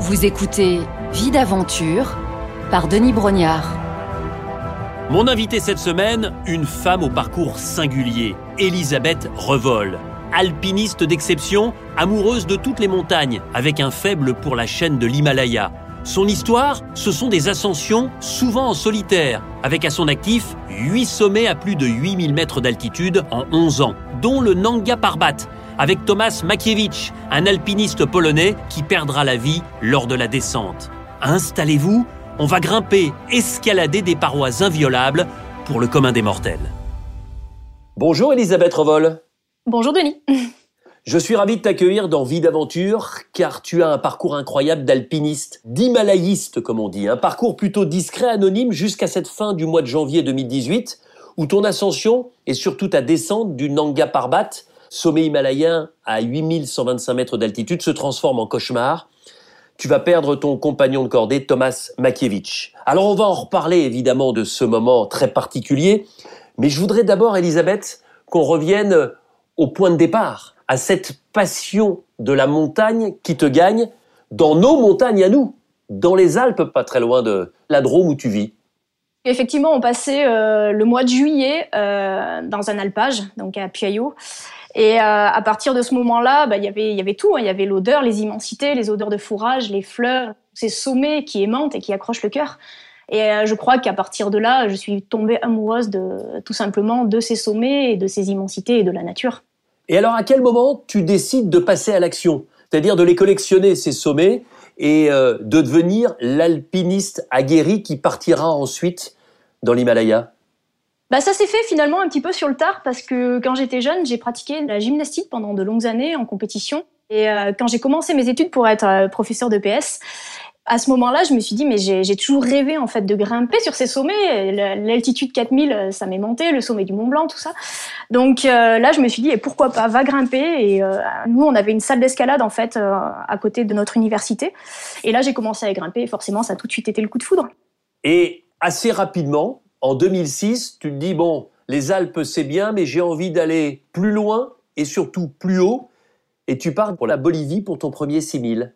Vous écoutez Vie d'aventure par Denis Brognard. Mon invité cette semaine, une femme au parcours singulier, Elisabeth Revol. Alpiniste d'exception, amoureuse de toutes les montagnes, avec un faible pour la chaîne de l'Himalaya. Son histoire, ce sont des ascensions, souvent en solitaire, avec à son actif 8 sommets à plus de 8000 mètres d'altitude en 11 ans, dont le Nanga Parbat, avec Tomasz Makiewicz, un alpiniste polonais qui perdra la vie lors de la descente. Installez-vous, on va grimper, escalader des parois inviolables pour le commun des mortels. Bonjour Elisabeth Revol. Bonjour Denis. Je suis ravi de t'accueillir dans Vie d'aventure, car tu as un parcours incroyable d'alpiniste, d'himalayiste comme on dit. Un parcours plutôt discret, anonyme, jusqu'à cette fin du mois de janvier 2018, où ton ascension, et surtout ta descente du Nanga Parbat, sommet himalayen à 8125 mètres d'altitude, se transforme en cauchemar. Tu vas perdre ton compagnon de cordée, Tomasz Makiewicz. Alors on va en reparler évidemment de ce moment très particulier, mais je voudrais d'abord, Elisabeth, qu'on revienne au point de départ, à cette passion de la montagne qui te gagne dans nos montagnes à nous, dans les Alpes, pas très loin de la Drôme où tu vis. Effectivement, on passait le mois de juillet dans un alpage, donc à Puayo. Et à partir de ce moment-là, il y avait tout. Il y avait l'odeur, les immensités, les odeurs de fourrage, les fleurs, ces sommets qui aimantent et qui accrochent le cœur. Et je crois qu'à partir de là, je suis tombée amoureuse tout simplement de ces sommets et de ces immensités et de la nature. Et alors, à quel moment tu décides de passer à l'action ? C'est-à-dire de les collectionner, ces sommets, et de devenir l'alpiniste aguerri qui partira ensuite dans l'Himalaya ? Ça s'est fait finalement un petit peu sur le tard parce que quand j'étais jeune, j'ai pratiqué la gymnastique pendant de longues années en compétition. Et quand j'ai commencé mes études pour être professeur de PS, à ce moment-là, je me suis dit, mais j'ai toujours rêvé en fait de grimper sur ces sommets. L'altitude 4000, ça m'est monté, le sommet du Mont Blanc, tout ça. Donc là, je me suis dit, et pourquoi pas, va grimper. Et nous, on avait une salle d'escalade en fait à côté de notre université. Et là, j'ai commencé à grimper. Et forcément, ça a tout de suite été le coup de foudre. Et assez rapidement, en 2006, tu te dis, bon, les Alpes, c'est bien, mais j'ai envie d'aller plus loin et surtout plus haut. Et tu pars pour la Bolivie pour ton premier 6000.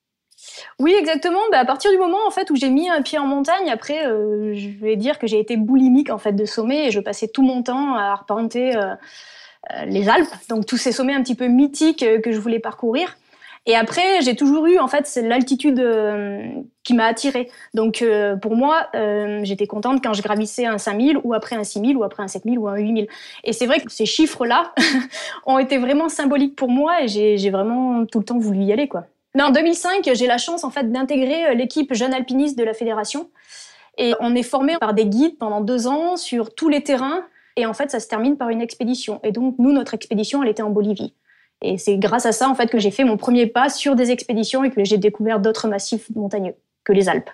Oui, exactement. À partir du moment en fait où j'ai mis un pied en montagne, après, je vais dire que j'ai été boulimique en fait de sommets et je passais tout mon temps à arpenter les Alpes, donc tous ces sommets un petit peu mythiques que je voulais parcourir. Et après, j'ai toujours eu en fait c'est l'altitude qui m'a attirée. Donc pour moi, j'étais contente quand je gravissais un 5000 ou après un 6000 ou après un 7000 ou un 8000. Et c'est vrai que ces chiffres-là ont été vraiment symboliques pour moi et j'ai vraiment tout le temps voulu y aller, quoi. En 2005, j'ai la chance en fait d'intégrer l'équipe Jeunes Alpinistes de la fédération. Et on est formé par des guides pendant 2 ans sur tous les terrains. Et en fait, ça se termine par une expédition. Et donc, nous, notre expédition, elle était en Bolivie. Et c'est grâce à ça en fait que j'ai fait mon premier pas sur des expéditions et que j'ai découvert d'autres massifs montagneux que les Alpes.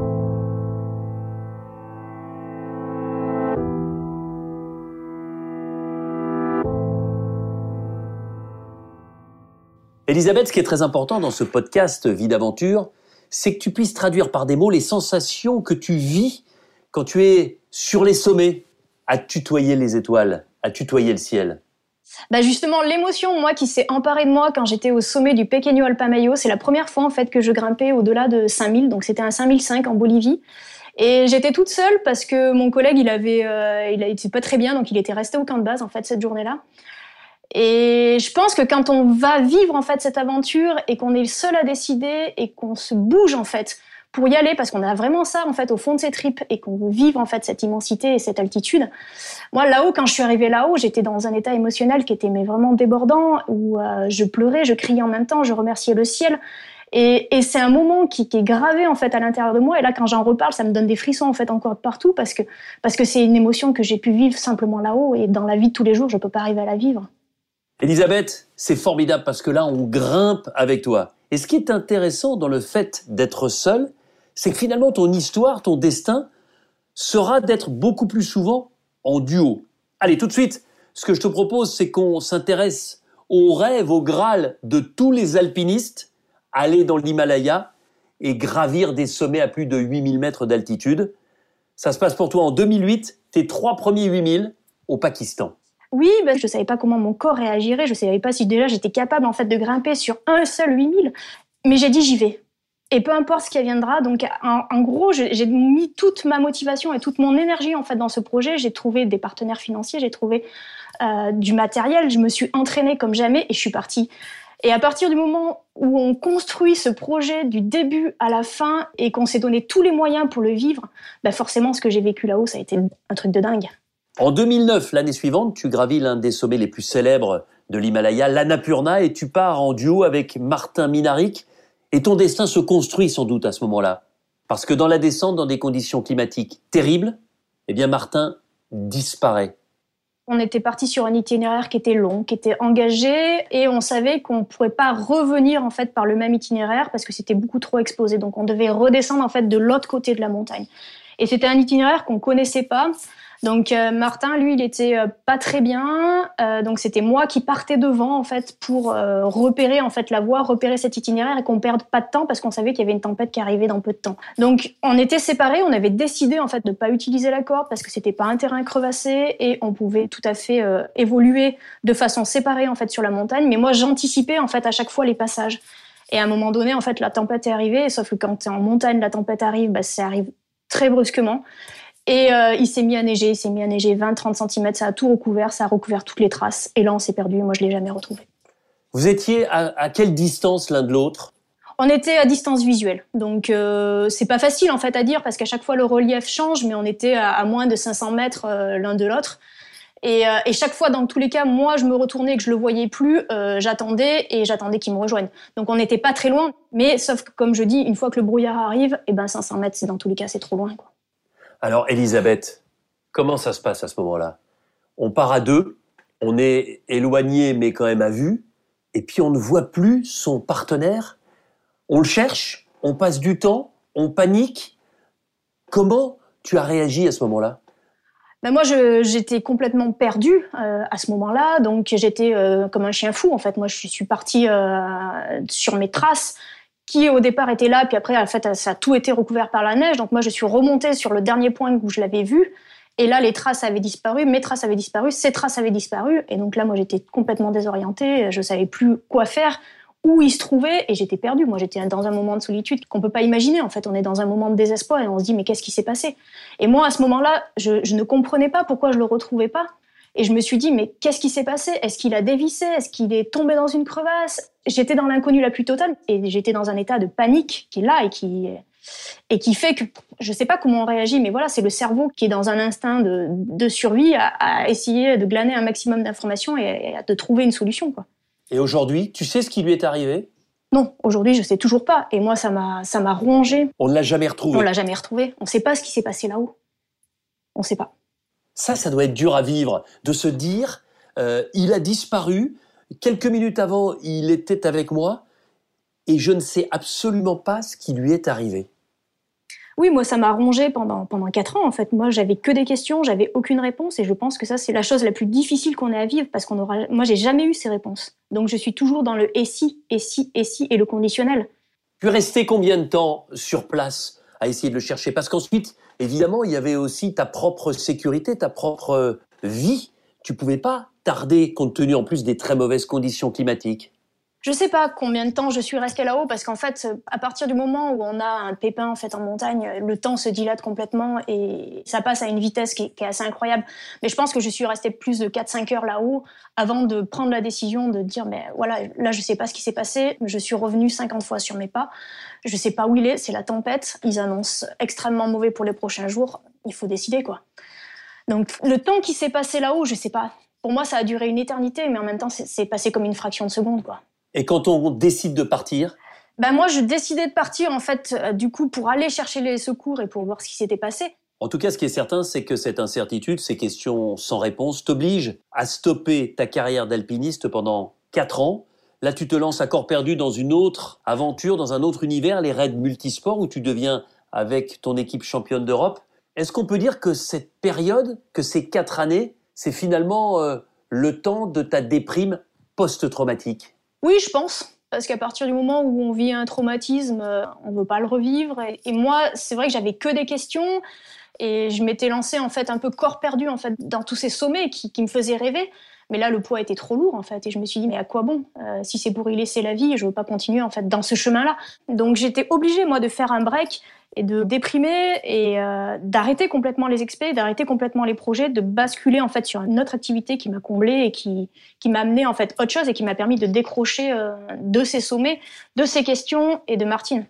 Elisabeth, ce qui est très important dans ce podcast Vie d'aventure, c'est que tu puisses traduire par des mots les sensations que tu vis quand tu es sur les sommets, à tutoyer les étoiles, à tutoyer le ciel. Justement, l'émotion, moi, qui s'est emparée de moi quand j'étais au sommet du Pequeño Alpamayo, c'est la première fois en fait que je grimpais au-delà de 5000, donc c'était un 5005 en Bolivie. Et j'étais toute seule parce que mon collègue, il était pas très bien, donc il était resté au camp de base en fait cette journée-là. Et je pense que quand on va vivre en fait cette aventure et qu'on est seul à décider et qu'on se bouge en fait pour y aller parce qu'on a vraiment ça en fait au fond de ses tripes et qu'on veut vivre en fait cette immensité et cette altitude. Moi là-haut, quand je suis arrivée là-haut, j'étais dans un état émotionnel qui était vraiment débordant où je pleurais, je criais en même temps, je remerciais le ciel. Et c'est un moment qui est gravé en fait à l'intérieur de moi. Et là, quand j'en reparle, ça me donne des frissons en fait encore de partout parce que c'est une émotion que j'ai pu vivre simplement là-haut et dans la vie de tous les jours, je peux pas arriver à la vivre. Elisabeth, c'est formidable parce que là, on grimpe avec toi. Et ce qui est intéressant dans le fait d'être seul, c'est que finalement, ton histoire, ton destin, sera d'être beaucoup plus souvent en duo. Allez, tout de suite, ce que je te propose, c'est qu'on s'intéresse au rêve, au Graal de tous les alpinistes, aller dans l'Himalaya et gravir des sommets à plus de 8000 mètres d'altitude. Ça se passe pour toi en 2008, tes 3 premiers 8000 au Pakistan. Oui, je savais pas comment mon corps réagirait, je savais pas si déjà j'étais capable en fait de grimper sur un seul 8000. Mais j'ai dit j'y vais. Et peu importe ce qui viendra. Donc, en gros, j'ai mis toute ma motivation et toute mon énergie en fait dans ce projet. J'ai trouvé des partenaires financiers, j'ai trouvé du matériel. Je me suis entraînée comme jamais et je suis partie. Et à partir du moment où on construit ce projet du début à la fin et qu'on s'est donné tous les moyens pour le vivre, bah forcément, ce que j'ai vécu là-haut, ça a été un truc de dingue. En 2009, l'année suivante, tu gravis l'un des sommets les plus célèbres de l'Himalaya, l'Annapurna, et tu pars en duo avec Martin Minarik. Et ton destin se construit sans doute à ce moment-là. Parce que dans la descente, dans des conditions climatiques terribles, eh bien Martin disparaît. On était parti sur un itinéraire qui était long, qui était engagé, et on savait qu'on ne pourrait pas revenir en fait par le même itinéraire parce que c'était beaucoup trop exposé. Donc on devait redescendre en fait de l'autre côté de la montagne. Et c'était un itinéraire qu'on connaissait pas. Donc Martin, lui, il était pas très bien. Donc c'était moi qui partais devant en fait pour repérer en fait la voie, repérer cet itinéraire et qu'on perde pas de temps parce qu'on savait qu'il y avait une tempête qui arrivait dans peu de temps. Donc on était séparés, on avait décidé en fait de pas utiliser la corde parce que c'était pas un terrain crevassé et on pouvait tout à fait évoluer de façon séparée en fait sur la montagne. Mais moi j'anticipais en fait à chaque fois les passages. Et à un moment donné en fait la tempête est arrivée. Sauf que quand t'es en montagne, la tempête arrive, bah ça arrive très brusquement. Et il s'est mis à neiger 20-30 cm, ça a tout recouvert, ça a recouvert toutes les traces. Et là, on s'est perdu, moi, je ne l'ai jamais retrouvé. Vous étiez à quelle distance l'un de l'autre ? On était à distance visuelle, donc c'est pas facile en fait à dire parce qu'à chaque fois le relief change, mais on était à moins de 500 mètres l'un de l'autre. Et chaque fois, dans tous les cas, moi, je me retournais et que je le voyais plus, j'attendais qu'il me rejoigne. Donc on n'était pas très loin, mais sauf que, comme je dis, une fois que le brouillard arrive, 500 mètres, dans tous les cas, c'est trop loin, quoi. Alors, Elisabeth, comment ça se passe à ce moment-là ? On part à deux, on est éloigné mais quand même à vue, et puis on ne voit plus son partenaire. On le cherche, on passe du temps, on panique. Comment tu as réagi à ce moment-là ? Moi, j'étais complètement perdue à ce moment-là, donc j'étais comme un chien fou en fait. Moi, je suis partie sur mes traces, qui au départ était là, puis après en fait ça a tout été recouvert par la neige. Donc moi je suis remontée sur le dernier point où je l'avais vu, et là les traces avaient disparu, mes traces avaient disparu, ses traces avaient disparu, et donc là moi j'étais complètement désorientée, je savais plus quoi faire, où il se trouvait, et j'étais perdue. Moi j'étais dans un moment de solitude qu'on peut pas imaginer. En fait on est dans un moment de désespoir et on se dit mais qu'est-ce qui s'est passé ? Et moi à ce moment-là je ne comprenais pas pourquoi je le retrouvais pas. Et je me suis dit, mais qu'est-ce qui s'est passé ? Est-ce qu'il a dévissé ? Est-ce qu'il est tombé dans une crevasse ? J'étais dans l'inconnu la plus totale et j'étais dans un état de panique qui est là et qui fait que je sais pas comment on réagit, mais voilà, c'est le cerveau qui est dans un instinct de survie à essayer de glaner un maximum d'informations et de trouver une solution, quoi. Et aujourd'hui, tu sais ce qui lui est arrivé ? Non, aujourd'hui, je sais toujours pas. Et moi, ça m'a rongé. On ne l'a jamais retrouvé. On l'a jamais retrouvé. On sait pas ce qui s'est passé là-haut. On sait pas. Ça doit être dur à vivre, de se dire, il a disparu, quelques minutes avant, il était avec moi, et je ne sais absolument pas ce qui lui est arrivé. Oui, moi, ça m'a rongé pendant 4 ans, en fait. Moi, j'avais que des questions, j'avais aucune réponse, et je pense que ça, c'est la chose la plus difficile qu'on ait à vivre, parce moi, j'ai jamais eu ces réponses. Donc, je suis toujours dans le « et si », et le conditionnel. Tu es resté combien de temps sur place à essayer de le chercher ? Parce qu'ensuite, évidemment, il y avait aussi ta propre sécurité, ta propre vie. Tu pouvais pas tarder, compte tenu en plus des très mauvaises conditions climatiques. Je sais pas combien de temps je suis restée là-haut parce qu'en fait, à partir du moment où on a un pépin en fait en montagne, le temps se dilate complètement et ça passe à une vitesse qui est assez incroyable. Mais je pense que je suis restée plus de 4-5 heures là-haut avant de prendre la décision de dire mais voilà, là je sais pas ce qui s'est passé, je suis revenue 50 fois sur mes pas. Je sais pas où il est, c'est la tempête, ils annoncent extrêmement mauvais pour les prochains jours, il faut décider quoi. Donc le temps qui s'est passé là-haut, je sais pas. Pour moi, ça a duré une éternité, mais en même temps, c'est passé comme une fraction de seconde quoi. Et quand on décide de partir ? Moi, je décidais de partir, en fait, du coup, pour aller chercher les secours et pour voir ce qui s'était passé. En tout cas, ce qui est certain, c'est que cette incertitude, ces questions sans réponse, t'obligent à stopper ta carrière d'alpiniste pendant 4 ans. Là, tu te lances à corps perdu dans une autre aventure, dans un autre univers, les raids multisports, où tu deviens, avec ton équipe championne d'Europe. Est-ce qu'on peut dire que cette période, que ces 4 années, c'est finalement le temps de ta déprime post-traumatique ? Oui, je pense. Parce qu'à partir du moment où on vit un traumatisme, on veut pas le revivre. Et moi, c'est vrai que j'avais que des questions. Et je m'étais lancée, en fait, un peu corps perdu, en fait, dans tous ces sommets qui me faisaient rêver. Mais là, le poids était trop lourd, en fait. Et je me suis dit, mais à quoi bon? Si c'est pour y laisser la vie, je veux pas continuer, en fait, dans ce chemin-là. Donc, j'étais obligée, moi, de faire un break et de déprimer et d'arrêter complètement les expés, d'arrêter complètement les projets, de basculer, en fait, sur une autre activité qui m'a comblée et qui m'a amené, en fait, autre chose et qui m'a permis de décrocher de ces sommets, de ces questions et de Martine.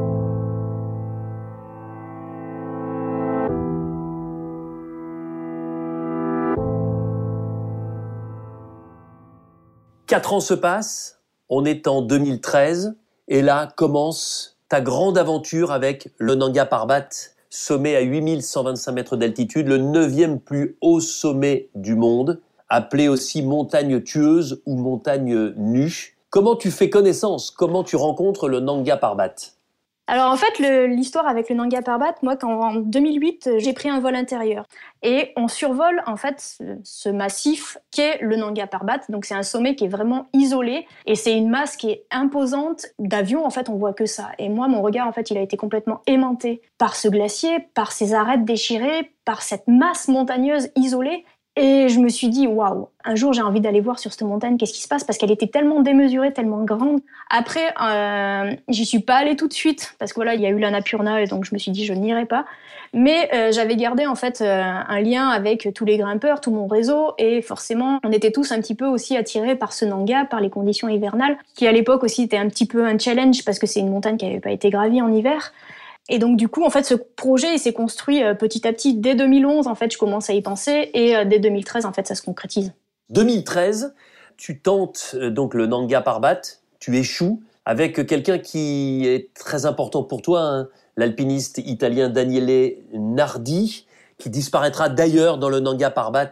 Quatre ans se passent, on est en 2013, et là commence ta grande aventure avec le Nanga Parbat, sommet à 8125 mètres d'altitude, le 9e plus haut sommet du monde, appelé aussi montagne tueuse ou montagne nue. Comment tu fais connaissance? Comment tu rencontres le Nanga Parbat? Alors en fait, l'histoire avec le Nanga Parbat, moi, en 2008, j'ai pris un vol intérieur. Et on survole en fait ce massif qu'est le Nanga Parbat. Donc c'est un sommet qui est vraiment isolé et c'est une masse qui est imposante. D'avion, en fait, on voit que ça. Et moi, mon regard, en fait, il a été complètement aimanté par ce glacier, par ces arêtes déchirées, par cette masse montagneuse isolée. Et je me suis dit, waouh, un jour j'ai envie d'aller voir sur cette montagne qu'est-ce qui se passe, parce qu'elle était tellement démesurée, tellement grande. Après, j'y suis pas allée tout de suite, parce que voilà, il y a eu l'Annapurna, et donc je me suis dit, je n'irai pas. Mais j'avais gardé en fait un lien avec tous les grimpeurs, tout mon réseau, et forcément, on était tous un petit peu aussi attirés par ce Nanga, par les conditions hivernales, qui à l'époque aussi était un petit peu un challenge, parce que c'est une montagne qui n'avait pas été gravie en hiver. Et donc du coup, en fait, ce projet, il s'est construit petit à petit. Dès 2011, en fait, je commence à y penser, et dès 2013, en fait, ça se concrétise. 2013, tu tentes donc le Nanga Parbat, tu échoues avec quelqu'un qui est très important pour toi, hein, l'alpiniste italien Daniele Nardi, qui disparaîtra d'ailleurs dans le Nanga Parbat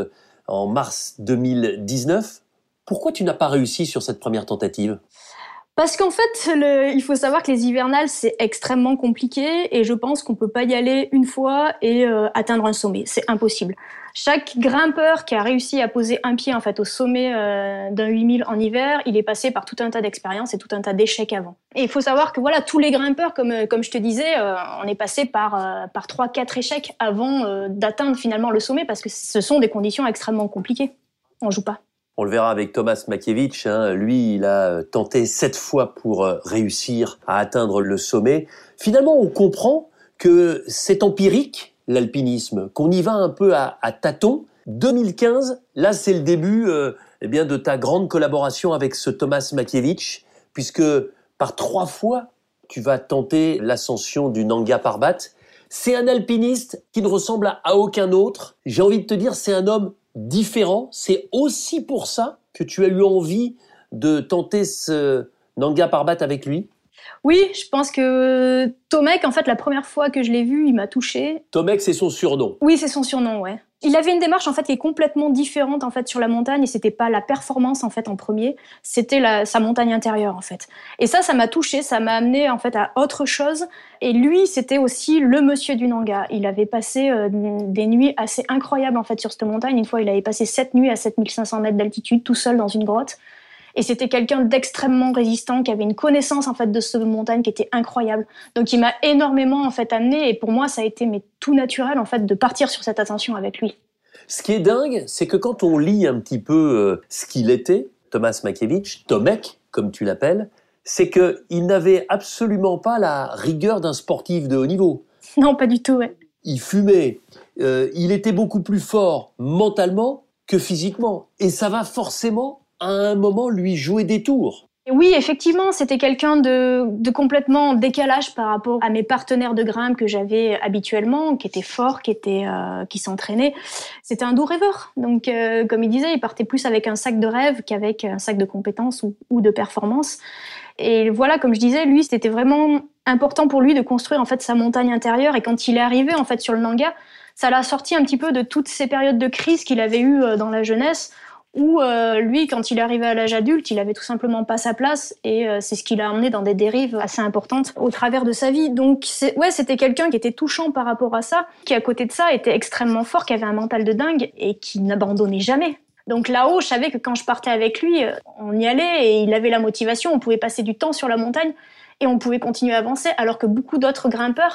en mars 2019. Pourquoi tu n'as pas réussi sur cette première tentative ? Parce qu'en fait, il faut savoir que les hivernales, c'est extrêmement compliqué et je pense qu'on peut pas y aller une fois et atteindre un sommet. C'est impossible. Chaque grimpeur qui a réussi à poser un pied en fait au sommet d'un 8000 en hiver, il est passé par tout un tas d'expériences et tout un tas d'échecs avant. Et il faut savoir que voilà, tous les grimpeurs, comme je te disais, on est passé par 3-4 échecs avant d'atteindre finalement le sommet, parce que ce sont des conditions extrêmement compliquées. On joue pas. On le verra avec Tomasz Makiewicz, hein. Lui, il a tenté 7 fois pour réussir à atteindre le sommet. Finalement, on comprend que c'est empirique, l'alpinisme, qu'on y va un peu à tâtons. 2015, là, c'est le début de ta grande collaboration avec ce Tomasz Makiewicz, puisque par 3 fois, tu vas tenter l'ascension du Nanga Parbat. C'est un alpiniste qui ne ressemble à aucun autre. J'ai envie de te dire, c'est un homme différent. C'est aussi pour ça que tu as eu envie de tenter ce Nanga Parbat avec lui? Oui, je pense que Tomek, en fait, la première fois que je l'ai vu, il m'a touchée. Tomek, c'est son surnom. Oui, c'est son surnom, ouais. Il avait une démarche, en fait, qui est complètement différente, en fait, sur la montagne, et c'était pas la performance, en fait, en premier, c'était sa montagne intérieure, en fait. Et ça m'a touchée, ça m'a amené, en fait, à autre chose. Et lui, c'était aussi le monsieur du Nanga. Il avait passé des nuits assez incroyables, en fait, sur cette montagne. Une fois, il avait passé 7 nuits à 7500 mètres d'altitude, tout seul dans une grotte. Et c'était quelqu'un d'extrêmement résistant, qui avait une connaissance en fait de cette montagne qui était incroyable. Donc il m'a énormément en fait amené, et pour moi ça a été tout naturel en fait de partir sur cette ascension avec lui. Ce qui est dingue, c'est que quand on lit un petit peu ce qu'il était, Tomasz Makiewicz, Tomek comme tu l'appelles, c'est que il n'avait absolument pas la rigueur d'un sportif de haut niveau. Non, pas du tout, ouais. Il fumait, il était beaucoup plus fort mentalement que physiquement, et ça va forcément à un moment lui jouer des tours. Oui, effectivement, c'était quelqu'un de complètement en décalage par rapport à mes partenaires de grimpe que j'avais habituellement, qui étaient forts, qui s'entraînaient. C'était un doux rêveur. Donc, comme il disait, il partait plus avec un sac de rêve qu'avec un sac de compétences ou de performance. Et voilà, comme je disais, lui, c'était vraiment important pour lui de construire en fait sa montagne intérieure. Et quand il est arrivé en fait sur le Nanga, ça l'a sorti un petit peu de toutes ces périodes de crise qu'il avait eues dans la jeunesse, où lui, quand il est arrivé à l'âge adulte, il avait tout simplement pas sa place, et c'est ce qui l'a emmené dans des dérives assez importantes au travers de sa vie. Donc c'était quelqu'un qui était touchant par rapport à ça, qui à côté de ça était extrêmement fort, qui avait un mental de dingue et qui n'abandonnait jamais. Donc là-haut, je savais que quand je partais avec lui, on y allait et il avait la motivation, on pouvait passer du temps sur la montagne et on pouvait continuer à avancer, alors que beaucoup d'autres grimpeurs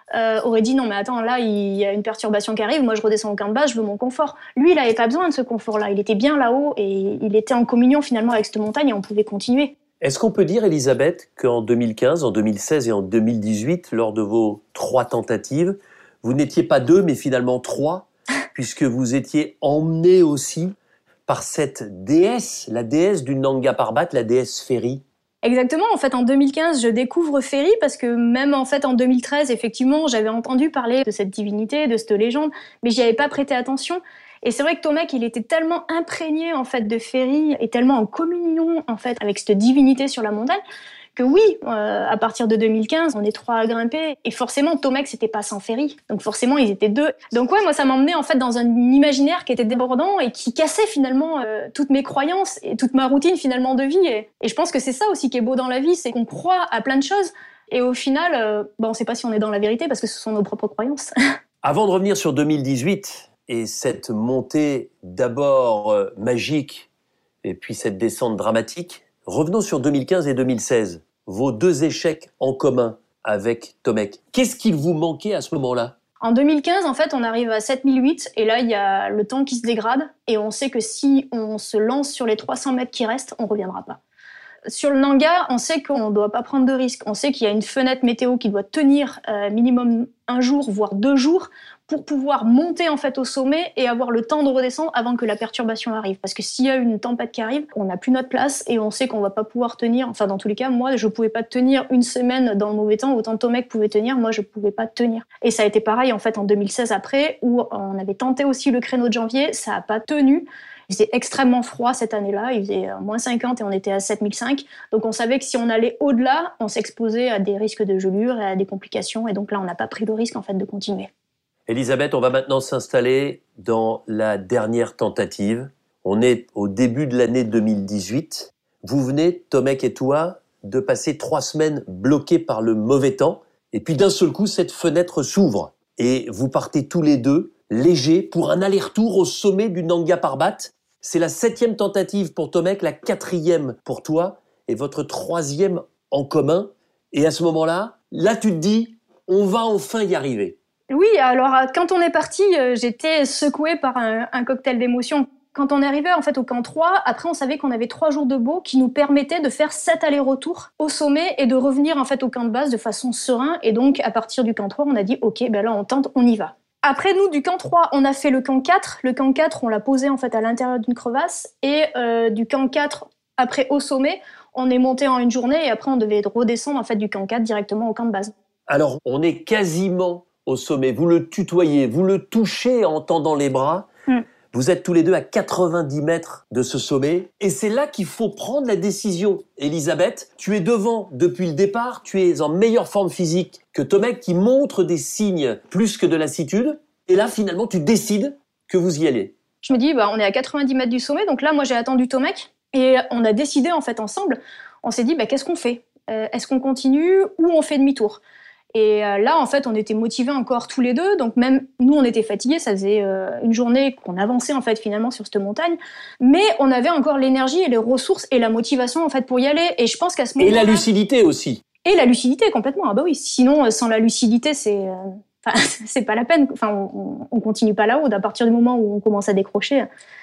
aurait dit non mais attends, là il y a une perturbation qui arrive, moi je redescends au camp de base, je veux mon confort. Lui il avait pas besoin de ce confort-là, il était bien là-haut et il était en communion finalement avec cette montagne et on pouvait continuer. Est-ce qu'on peut dire, Elisabeth, qu'en 2015, en 2016 et en 2018, lors de vos 3 tentatives, vous n'étiez pas 2 mais finalement 3, puisque vous étiez emmené aussi par cette déesse, la déesse du Nanga Parbat, la déesse Ferry? Exactement, en fait en 2015 je découvre Ferry parce que même en fait en 2013 effectivement j'avais entendu parler de cette divinité, de cette légende, mais j'y avais pas prêté attention. Et c'est vrai que Tomek il était tellement imprégné en fait de Ferry et tellement en communion en fait avec cette divinité sur la montagne que oui, à partir de 2015, on est 3 à grimper et forcément Tomek c'était pas sans Ferry, donc forcément ils étaient 2. Donc ouais, moi ça m'emmenait en fait dans un imaginaire qui était débordant et qui cassait finalement toutes mes croyances et toute ma routine finalement de vie. Et je pense que c'est ça aussi qui est beau dans la vie, c'est qu'on croit à plein de choses et au final, on sait pas si on est dans la vérité parce que ce sont nos propres croyances. Avant de revenir sur 2018 et cette montée d'abord magique et puis cette descente dramatique, revenons sur 2015 et 2016. Vos 2 échecs en commun avec Tomek. Qu'est-ce qu'il vous manquait à ce moment-là? En 2015, en fait, on arrive à 7008 et là, il y a le temps qui se dégrade et on sait que si on se lance sur les 300 mètres qui restent, on reviendra pas. Sur le Nanga, on sait qu'on ne doit pas prendre de risques. On sait qu'il y a une fenêtre météo qui doit tenir minimum 1 jour, voire 2 jours, pour pouvoir monter en fait au sommet et avoir le temps de redescendre avant que la perturbation arrive. Parce que s'il y a une tempête qui arrive, on n'a plus notre place et on sait qu'on va pas pouvoir tenir. Enfin, dans tous les cas, moi, je pouvais pas tenir une semaine dans le mauvais temps. Autant Tomek pouvait tenir, moi, je pouvais pas tenir. Et ça a été pareil en fait en 2016 après, où on avait tenté aussi le créneau de janvier, ça a pas tenu. Il faisait extrêmement froid cette année-là, il faisait moins 50 et on était à 7005. Donc on savait que si on allait au-delà, on s'exposait à des risques de gelure et à des complications. Et donc là, on n'a pas pris le risque en fait de continuer. Elisabeth, on va maintenant s'installer dans la dernière tentative. On est au début de l'année 2018. Vous venez, Tomek et toi, de passer 3 semaines bloqués par le mauvais temps. Et puis d'un seul coup, cette fenêtre s'ouvre. Et vous partez tous les 2, légers, pour un aller-retour au sommet du Nanga Parbat. C'est la 7e tentative pour Tomek, la 4e pour toi, et votre 3e en commun. Et à ce moment-là, tu te dis, on va enfin y arriver. Oui, alors quand on est parti, j'étais secouée par un cocktail d'émotions. Quand on est arrivé en fait au camp 3, après on savait qu'on avait 3 jours de beau qui nous permettaient de faire 7 allers-retours au sommet et de revenir en fait au camp de base de façon sereine. Et donc à partir du camp 3, on a dit ok, ben là on tente, on y va. Après nous, du camp 3, on a fait le camp 4. Le camp 4, on l'a posé en fait à l'intérieur d'une crevasse. Et du camp 4, après au sommet, on est monté en une journée et après on devait redescendre en fait du camp 4 directement au camp de base. Alors on est quasiment au sommet. Vous le tutoyez, vous le touchez en tendant les bras. Vous êtes tous les 2 à 90 mètres de ce sommet. Et c'est là qu'il faut prendre la décision. Elisabeth, tu es devant depuis le départ. Tu es en meilleure forme physique que Tomek qui montre des signes plus que de lassitude. Et là, finalement, tu décides que vous y allez. Je me dis, on est à 90 mètres du sommet. Donc là, moi, j'ai attendu Tomek. Et on a décidé, en fait, ensemble. On s'est dit, qu'est-ce qu'on fait ? Est-ce qu'on continue ou on fait demi-tour ? Et là, en fait, on était motivés encore tous les 2. Donc même nous, on était fatigués. Ça faisait une journée qu'on avançait en fait finalement sur cette montagne, mais on avait encore l'énergie et les ressources et la motivation en fait pour y aller. Et je pense qu'à ce moment-là, et la lucidité aussi. Et la lucidité complètement. Ah bah oui. Sinon, sans la lucidité, c'est pas la peine. Enfin, on continue pas là-haut. À partir du moment où on commence à décrocher,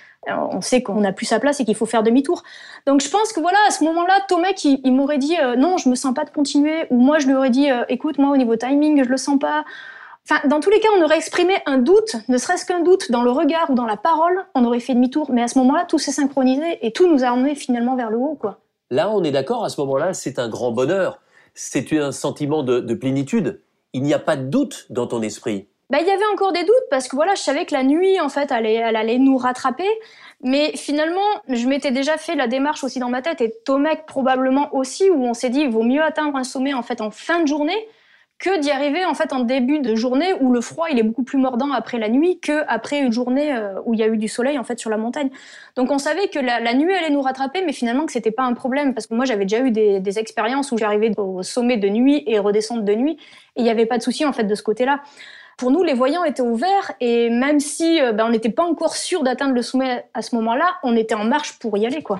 on sait qu'on n'a plus sa place et qu'il faut faire demi-tour. Donc je pense que voilà, à ce moment-là, Tomek, il m'aurait dit non, je me sens pas de continuer. Ou moi, je lui aurais dit écoute, moi, au niveau timing, je le sens pas. Enfin, dans tous les cas, on aurait exprimé un doute, ne serait-ce qu'un doute, dans le regard ou dans la parole, on aurait fait demi-tour. Mais à ce moment-là, tout s'est synchronisé et tout nous a emmenés finalement vers le haut, quoi. Là, on est d'accord, à ce moment-là, c'est un grand bonheur. C'est un sentiment de plénitude. Il n'y a pas de doute dans ton esprit. Il y avait encore des doutes parce que voilà, je savais que la nuit, en fait, elle allait nous rattraper. Mais finalement, je m'étais déjà fait la démarche aussi dans ma tête et Tomek probablement aussi, où on s'est dit, il vaut mieux atteindre un sommet en fait en fin de journée que d'y arriver en fait en début de journée où le froid il est beaucoup plus mordant après la nuit que après une journée où il y a eu du soleil en fait sur la montagne. Donc on savait que la nuit allait nous rattraper, mais finalement que c'était pas un problème parce que moi j'avais déjà eu des expériences où j'arrivais au sommet de nuit et redescendre de nuit et il y avait pas de souci en fait de ce côté-là. Pour nous, les voyants étaient ouverts et même si on n'était pas encore sûr d'atteindre le sommet à ce moment-là, on était en marche pour y aller, quoi.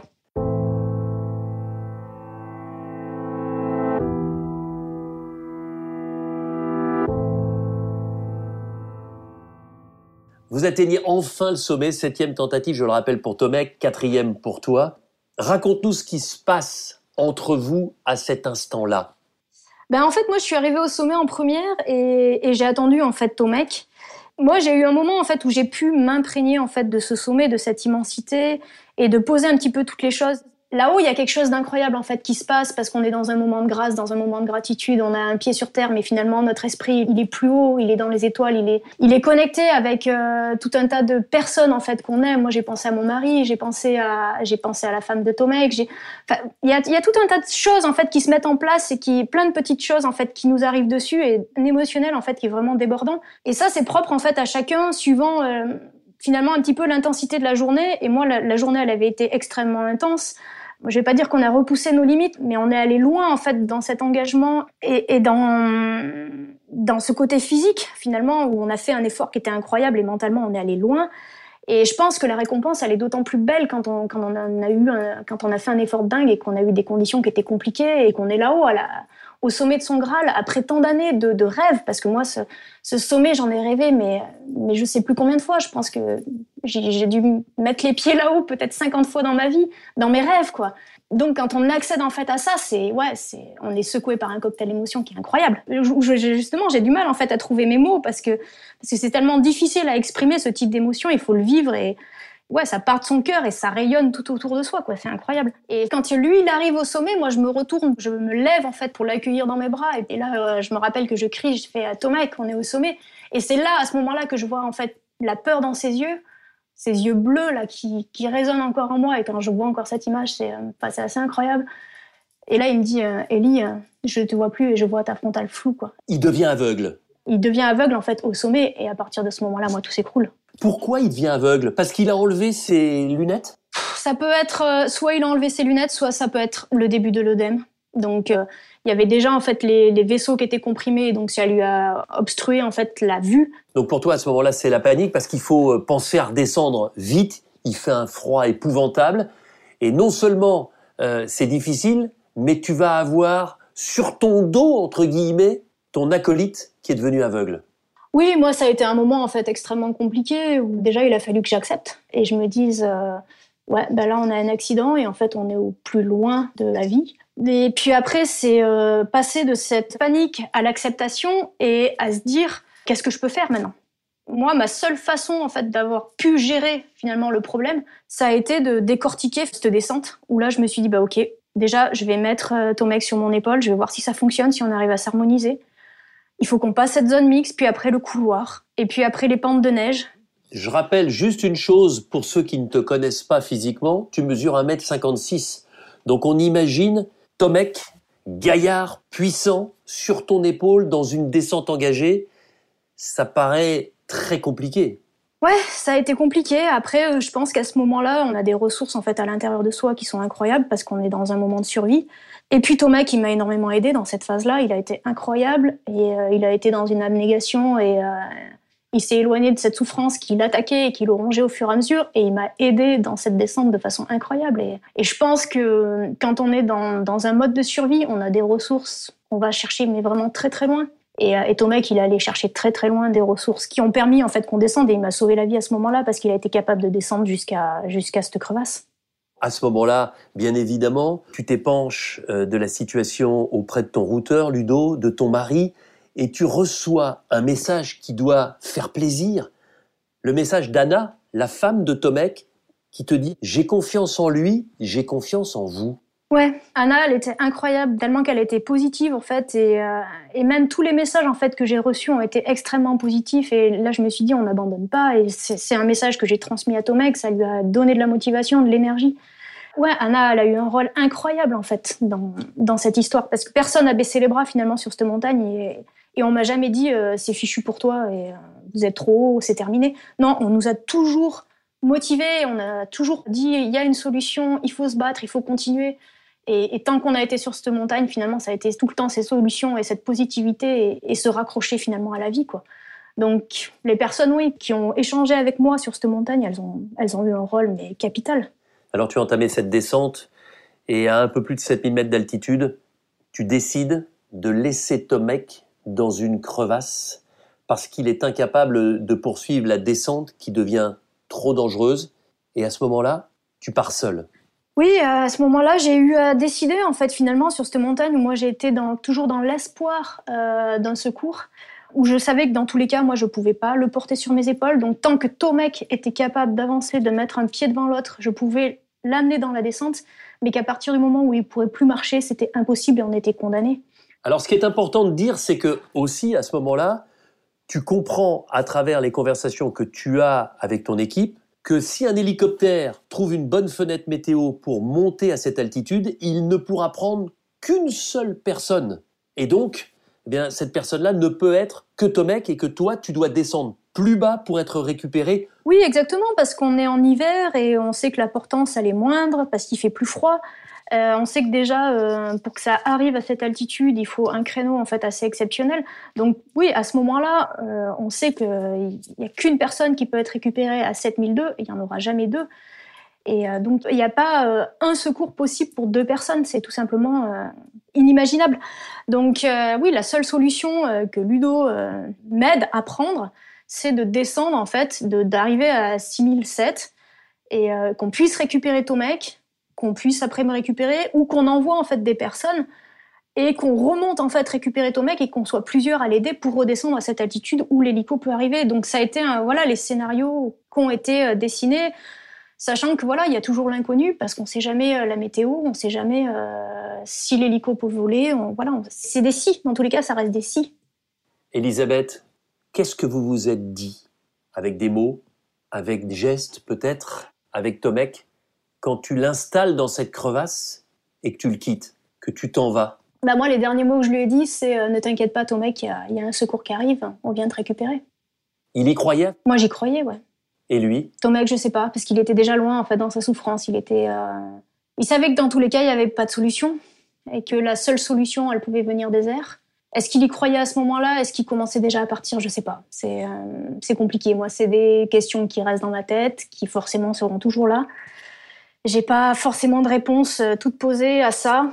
Vous atteignez enfin le sommet, 7e tentative, je le rappelle pour Tomek, 4e pour toi. Raconte-nous ce qui se passe entre vous à cet instant-là. En fait, moi, je suis arrivée au sommet en première et j'ai attendu en fait Tomek. Moi, j'ai eu un moment en fait où j'ai pu m'imprégner en fait de ce sommet, de cette immensité et de poser un petit peu toutes les choses. Là-haut, il y a quelque chose d'incroyable en fait qui se passe parce qu'on est dans un moment de grâce, dans un moment de gratitude. On a un pied sur terre, mais finalement notre esprit, il est plus haut, il est dans les étoiles, il est connecté avec tout un tas de personnes en fait qu'on aime. Moi, j'ai pensé à mon mari, j'ai pensé à la femme de Tomek. Il y a tout un tas de choses en fait qui se mettent en place et plein de petites choses en fait qui nous arrivent dessus et un émotionnel en fait qui est vraiment débordant. Et ça, c'est propre en fait à chacun suivant finalement un petit peu l'intensité de la journée. Et moi, la journée, elle avait été extrêmement intense. Je vais pas dire qu'on a repoussé nos limites, mais on est allé loin en fait dans cet engagement et dans ce côté physique finalement où on a fait un effort qui était incroyable et mentalement on est allé loin. Et je pense que la récompense elle est d'autant plus belle quand on a fait un effort dingue et qu'on a eu des conditions qui étaient compliquées et qu'on est là-haut au sommet de son Graal après tant d'années de rêve, parce que moi ce sommet j'en ai rêvé mais je sais plus combien de fois. Je pense que j'ai dû mettre les pieds là-haut peut-être 50 fois dans ma vie, dans mes rêves quoi. Donc quand on accède en fait à ça, on est secoué par un cocktail d'émotions qui est incroyable. Justement, j'ai du mal en fait à trouver mes mots parce que c'est tellement difficile à exprimer ce type d'émotion, il faut le vivre et ça part de son cœur et ça rayonne tout autour de soi, quoi. C'est incroyable. Et quand lui, il arrive au sommet, moi, je me retourne, je me lève, en fait, pour l'accueillir dans mes bras. Et là, je me rappelle que je crie, je fais à Tomek, on est au sommet. Et c'est là, à ce moment-là, que je vois, en fait, la peur dans ses yeux bleus, là, qui résonnent encore en moi. Et quand je vois encore cette image, c'est assez incroyable. Et là, il me dit, Ellie, je te vois plus et je vois ta frontale floue, quoi. Il devient aveugle. Il devient aveugle, en fait, au sommet. Et à partir de ce moment-là, moi, tout s'écroule. Pourquoi il devient aveugle? Parce qu'il a enlevé ses lunettes? Ça peut être soit il a enlevé ses lunettes, soit ça peut être le début de l'œdème. Donc il y avait déjà en fait les vaisseaux qui étaient comprimés, donc ça lui a obstrué en fait la vue. Donc pour toi à ce moment-là c'est la panique parce qu'il faut penser à redescendre vite. Il fait un froid épouvantable et non seulement c'est difficile, mais tu vas avoir sur ton dos entre guillemets ton acolyte qui est devenu aveugle. Oui, moi, ça a été un moment en fait extrêmement compliqué où déjà il a fallu que j'accepte et je me dise là on a un accident et en fait on est au plus loin de la vie. Et puis après c'est passer de cette panique à l'acceptation et à se dire qu'est-ce que je peux faire maintenant. Moi, ma seule façon en fait d'avoir pu gérer finalement le problème, ça a été de décortiquer cette descente où là je me suis dit ok, déjà je vais mettre Tomek sur mon épaule, je vais voir si ça fonctionne, si on arrive à s'harmoniser. Il faut qu'on passe cette zone mixte, puis après le couloir, et puis après les pentes de neige. Je rappelle juste une chose pour ceux qui ne te connaissent pas physiquement, tu mesures 1m56. Donc on imagine Tomek, gaillard, puissant, sur ton épaule, dans une descente engagée. Ça paraît très compliqué. Ouais, ça a été compliqué. Après, je pense qu'à ce moment-là, on a des ressources en fait à l'intérieur de soi qui sont incroyables parce qu'on est dans un moment de survie. Et puis Thomas qui m'a énormément aidé dans cette phase-là, il a été incroyable et il a été dans une abnégation et il s'est éloigné de cette souffrance qui l'attaquait et qui le rongeait au fur et à mesure et il m'a aidé dans cette descente de façon incroyable. Et je pense que quand on est dans un mode de survie, on a des ressources qu'on va chercher mais vraiment très très loin. Et Thomas, il est allé chercher très très loin des ressources qui ont permis en fait qu'on descende et il m'a sauvé la vie à ce moment-là parce qu'il a été capable de descendre jusqu'à cette crevasse. À ce moment-là, bien évidemment, tu t'épanches de la situation auprès de ton routeur, Ludo, de ton mari, et tu reçois un message qui doit faire plaisir. Le message d'Anna, la femme de Tomek, qui te dit « J'ai confiance en lui, j'ai confiance en vous ». Ouais, Anna, elle était incroyable, tellement qu'elle était positive en fait, et même tous les messages en fait que j'ai reçus ont été extrêmement positifs. Et là, je me suis dit, on n'abandonne pas. Et c'est un message que j'ai transmis à Tomek, ça lui a donné de la motivation, de l'énergie. Ouais, Anna, elle a eu un rôle incroyable en fait dans cette histoire, parce que personne n'a baissé les bras finalement sur cette montagne et on m'a jamais dit c'est fichu pour toi et vous êtes trop haut, c'est terminé. Non, on nous a toujours motivés, on a toujours dit il y a une solution, il faut se battre, il faut continuer. Et tant qu'on a été sur cette montagne, finalement, ça a été tout le temps ces solutions et cette positivité et se raccrocher finalement à la vie, quoi. Donc, les personnes, oui, qui ont échangé avec moi sur cette montagne, elles ont eu un rôle mais capital. Alors, tu as entamé cette descente et à un peu plus de 7000 mètres d'altitude, tu décides de laisser Tomek dans une crevasse parce qu'il est incapable de poursuivre la descente qui devient trop dangereuse. Et à ce moment-là, tu pars seul. Oui, à ce moment-là, j'ai eu à décider, en fait, finalement, sur cette montagne où moi j'ai été toujours dans l'espoir d'un secours, où je savais que dans tous les cas, moi je pouvais pas le porter sur mes épaules. Donc tant que Tomek était capable d'avancer, de mettre un pied devant l'autre, je pouvais l'amener dans la descente, mais qu'à partir du moment où il pourrait plus marcher, c'était impossible et on était condamnés. Alors ce qui est important de dire, c'est que aussi à ce moment-là, tu comprends à travers les conversations que tu as avec ton équipe que si un hélicoptère trouve une bonne fenêtre météo pour monter à cette altitude, il ne pourra prendre qu'une seule personne. Et donc, eh bien, cette personne-là ne peut être que Tomek et que toi, tu dois descendre plus bas pour être récupéré. Oui, exactement, parce qu'on est en hiver et on sait que la portance, elle est moindre, parce qu'il fait plus froid. On sait que déjà, pour que ça arrive à cette altitude, il faut un créneau en fait assez exceptionnel. Donc oui, à ce moment-là, on sait qu'il n'y a qu'une personne qui peut être récupérée à 7002, il n'y en aura jamais deux. Et donc il n'y a pas un secours possible pour deux personnes, c'est tout simplement inimaginable. Donc oui, la seule solution que Ludo m'aide à prendre, c'est de descendre en fait, d'arriver à 6007 et qu'on puisse récupérer Tomek, qu'on puisse après me récupérer, ou qu'on envoie en fait des personnes et qu'on remonte en fait récupérer Tomek et qu'on soit plusieurs à l'aider pour redescendre à cette altitude où l'hélico peut arriver. Donc ça a été voilà les scénarios qui ont été dessinés, sachant que voilà il y a toujours l'inconnu parce qu'on sait jamais la météo, on sait jamais si l'hélico peut voler. C'est des si, dans tous les cas ça reste des si. Elisabeth, qu'est-ce que vous vous êtes dit avec des mots, avec des gestes peut-être, avec Tomek, quand tu l'installes dans cette crevasse et que tu le quittes, que tu t'en vas? Moi, les derniers mots que je lui ai dit, c'est ne t'inquiète pas, Tomek, il y a un secours qui arrive, on vient te récupérer. Il y croyait? Moi, j'y croyais, ouais. Et lui? Tomek, je sais pas, parce qu'il était déjà loin en fait dans sa souffrance. Il savait que dans tous les cas, il n'y avait pas de solution et que la seule solution, elle pouvait venir des airs. Est-ce qu'il y croyait à ce moment-là? Est-ce qu'il commençait déjà à partir? Je sais pas. C'est compliqué. Moi, c'est des questions qui restent dans ma tête, qui forcément seront toujours là. J'ai pas forcément de réponse toute posée à ça.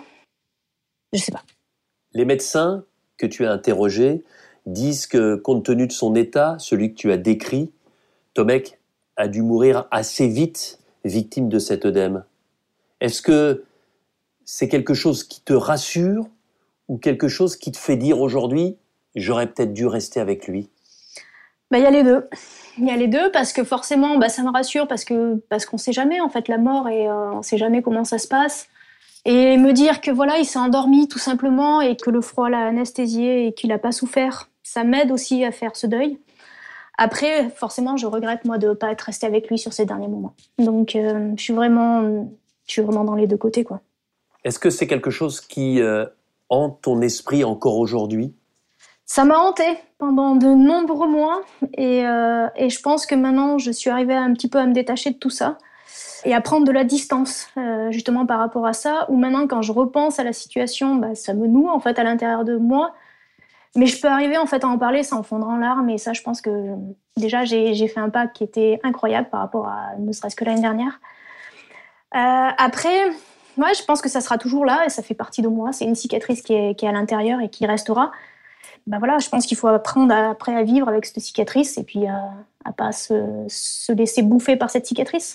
Je sais pas. Les médecins que tu as interrogés disent que, compte tenu de son état, celui que tu as décrit, Tomek a dû mourir assez vite, victime de cet œdème. Est-ce que c'est quelque chose qui te rassure ou quelque chose qui te fait dire aujourd'hui « j'aurais peut-être dû rester avec lui » ? Il y a les deux. Il y a les deux parce que forcément, ça me rassure parce qu'on sait jamais en fait la mort et on sait jamais comment ça se passe. Et me dire que voilà, il s'est endormi tout simplement et que le froid l'a anesthésié et qu'il n'a pas souffert, ça m'aide aussi à faire ce deuil. Après, forcément, je regrette moi de ne pas être restée avec lui sur ces derniers moments. Donc, je suis vraiment dans les deux côtés, quoi. Est-ce que c'est quelque chose qui hante ton esprit encore aujourd'hui ? Ça m'a hantée pendant de nombreux mois et je pense que maintenant, je suis arrivée un petit peu à me détacher de tout ça et à prendre de la distance, justement par rapport à ça, où maintenant, quand je repense à la situation, ça me noue en fait à l'intérieur de moi. Mais je peux arriver en fait à en parler sans fondre en larmes et ça, je pense que déjà, j'ai fait un pas qui était incroyable par rapport à ne serait-ce que l'année dernière. Après, ouais, je pense que ça sera toujours là et ça fait partie de moi. C'est une cicatrice qui est à l'intérieur et qui restera. Voilà, je pense qu'il faut apprendre après à vivre avec cette cicatrice et puis à pas se laisser bouffer par cette cicatrice.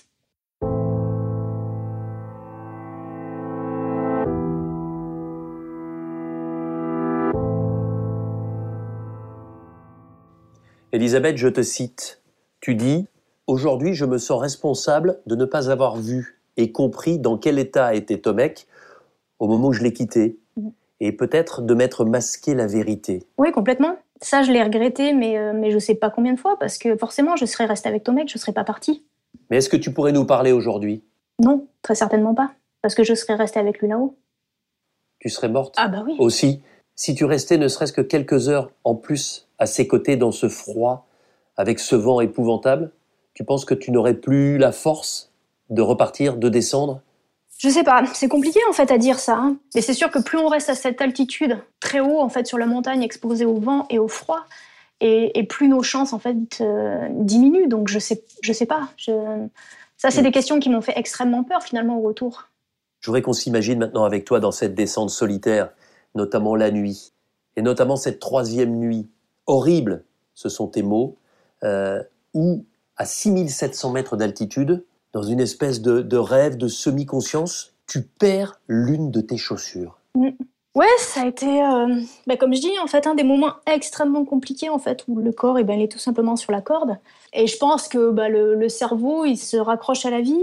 Elisabeth, je te cite. Tu dis « Aujourd'hui, je me sens responsable de ne pas avoir vu et compris dans quel état était Tomek au moment où je l'ai quitté. Et peut-être de m'être masqué la vérité. » Oui, complètement. Ça, je l'ai regretté, mais je ne sais pas combien de fois, parce que forcément, je serais restée avec Tomek, je ne serais pas partie. Mais est-ce que tu pourrais nous parler aujourd'hui ? Non, très certainement pas, parce que je serais restée avec lui là-haut. Tu serais morte ? Ah bah oui. Aussi, si tu restais ne serait-ce que quelques heures en plus à ses côtés dans ce froid, avec ce vent épouvantable, tu penses que tu n'aurais plus la force de repartir, de descendre ? Je sais pas, c'est compliqué en fait à dire ça. Mais c'est sûr que plus on reste à cette altitude, très haut en fait sur la montagne, exposé au vent et au froid, et plus nos chances en fait diminuent. Donc je sais pas. Ça c'est des questions qui m'ont fait extrêmement peur finalement au retour. Je voudrais qu'on s'imagine maintenant avec toi dans cette descente solitaire, notamment la nuit, et notamment cette 3e nuit, horrible, ce sont tes mots, où à 6700 mètres d'altitude, dans une espèce de rêve, de semi-conscience, tu perds l'une de tes chaussures. Ouais, ça a été, comme je dis, en fait, un des moments extrêmement compliqués, en fait, où le corps, il est tout simplement sur la corde. Et je pense que le cerveau, il se raccroche à la vie.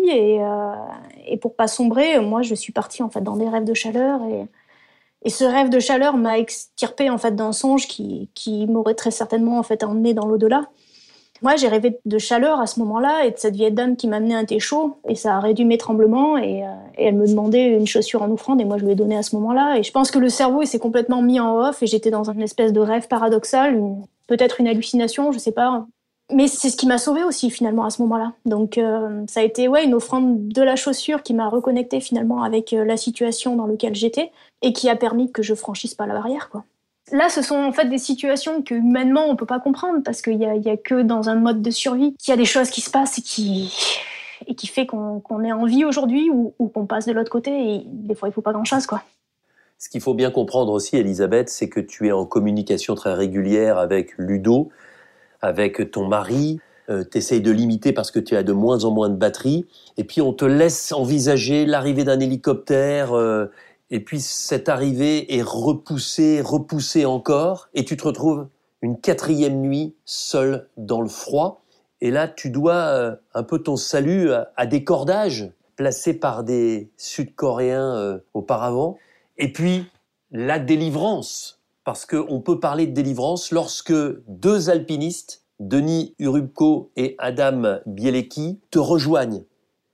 Et pour pas sombrer, moi, je suis partie, en fait, dans des rêves de chaleur. Et ce rêve de chaleur m'a extirpé, en fait, d'un songe qui m'aurait très certainement, en fait, emmené dans l'au-delà. Moi, j'ai rêvé de chaleur à ce moment-là et de cette vieille dame qui m'amenait un thé chaud et ça a réduit mes tremblements et elle me demandait une chaussure en offrande et moi je lui ai donné à ce moment-là et je pense que le cerveau il s'est complètement mis en off et j'étais dans une espèce de rêve paradoxal, peut-être une hallucination, je sais pas. Mais c'est ce qui m'a sauvée aussi finalement à ce moment-là. Donc ça a été une offrande de la chaussure qui m'a reconnectée finalement avec la situation dans laquelle j'étais et qui a permis que je franchisse pas la barrière, quoi. Là, ce sont en fait des situations que humainement on peut pas comprendre parce qu'il y a que dans un mode de survie qu'il y a des choses qui se passent et qui fait qu'on est en vie aujourd'hui ou qu'on passe de l'autre côté et des fois il faut pas grand-chose, quoi. Ce qu'il faut bien comprendre aussi, Elisabeth, c'est que tu es en communication très régulière avec Ludo, avec ton mari. T'essayes de limiter parce que tu as de moins en moins de batterie. Et puis on te laisse envisager l'arrivée d'un hélicoptère. Et puis cette arrivée est repoussée encore, et tu te retrouves une 4e nuit seul dans le froid. Et là, tu dois un peu ton salut à des cordages placés par des Sud-Coréens auparavant. Et puis la délivrance, parce qu'on peut parler de délivrance lorsque 2 alpinistes, Denis Urubko et Adam Bielecki, te rejoignent.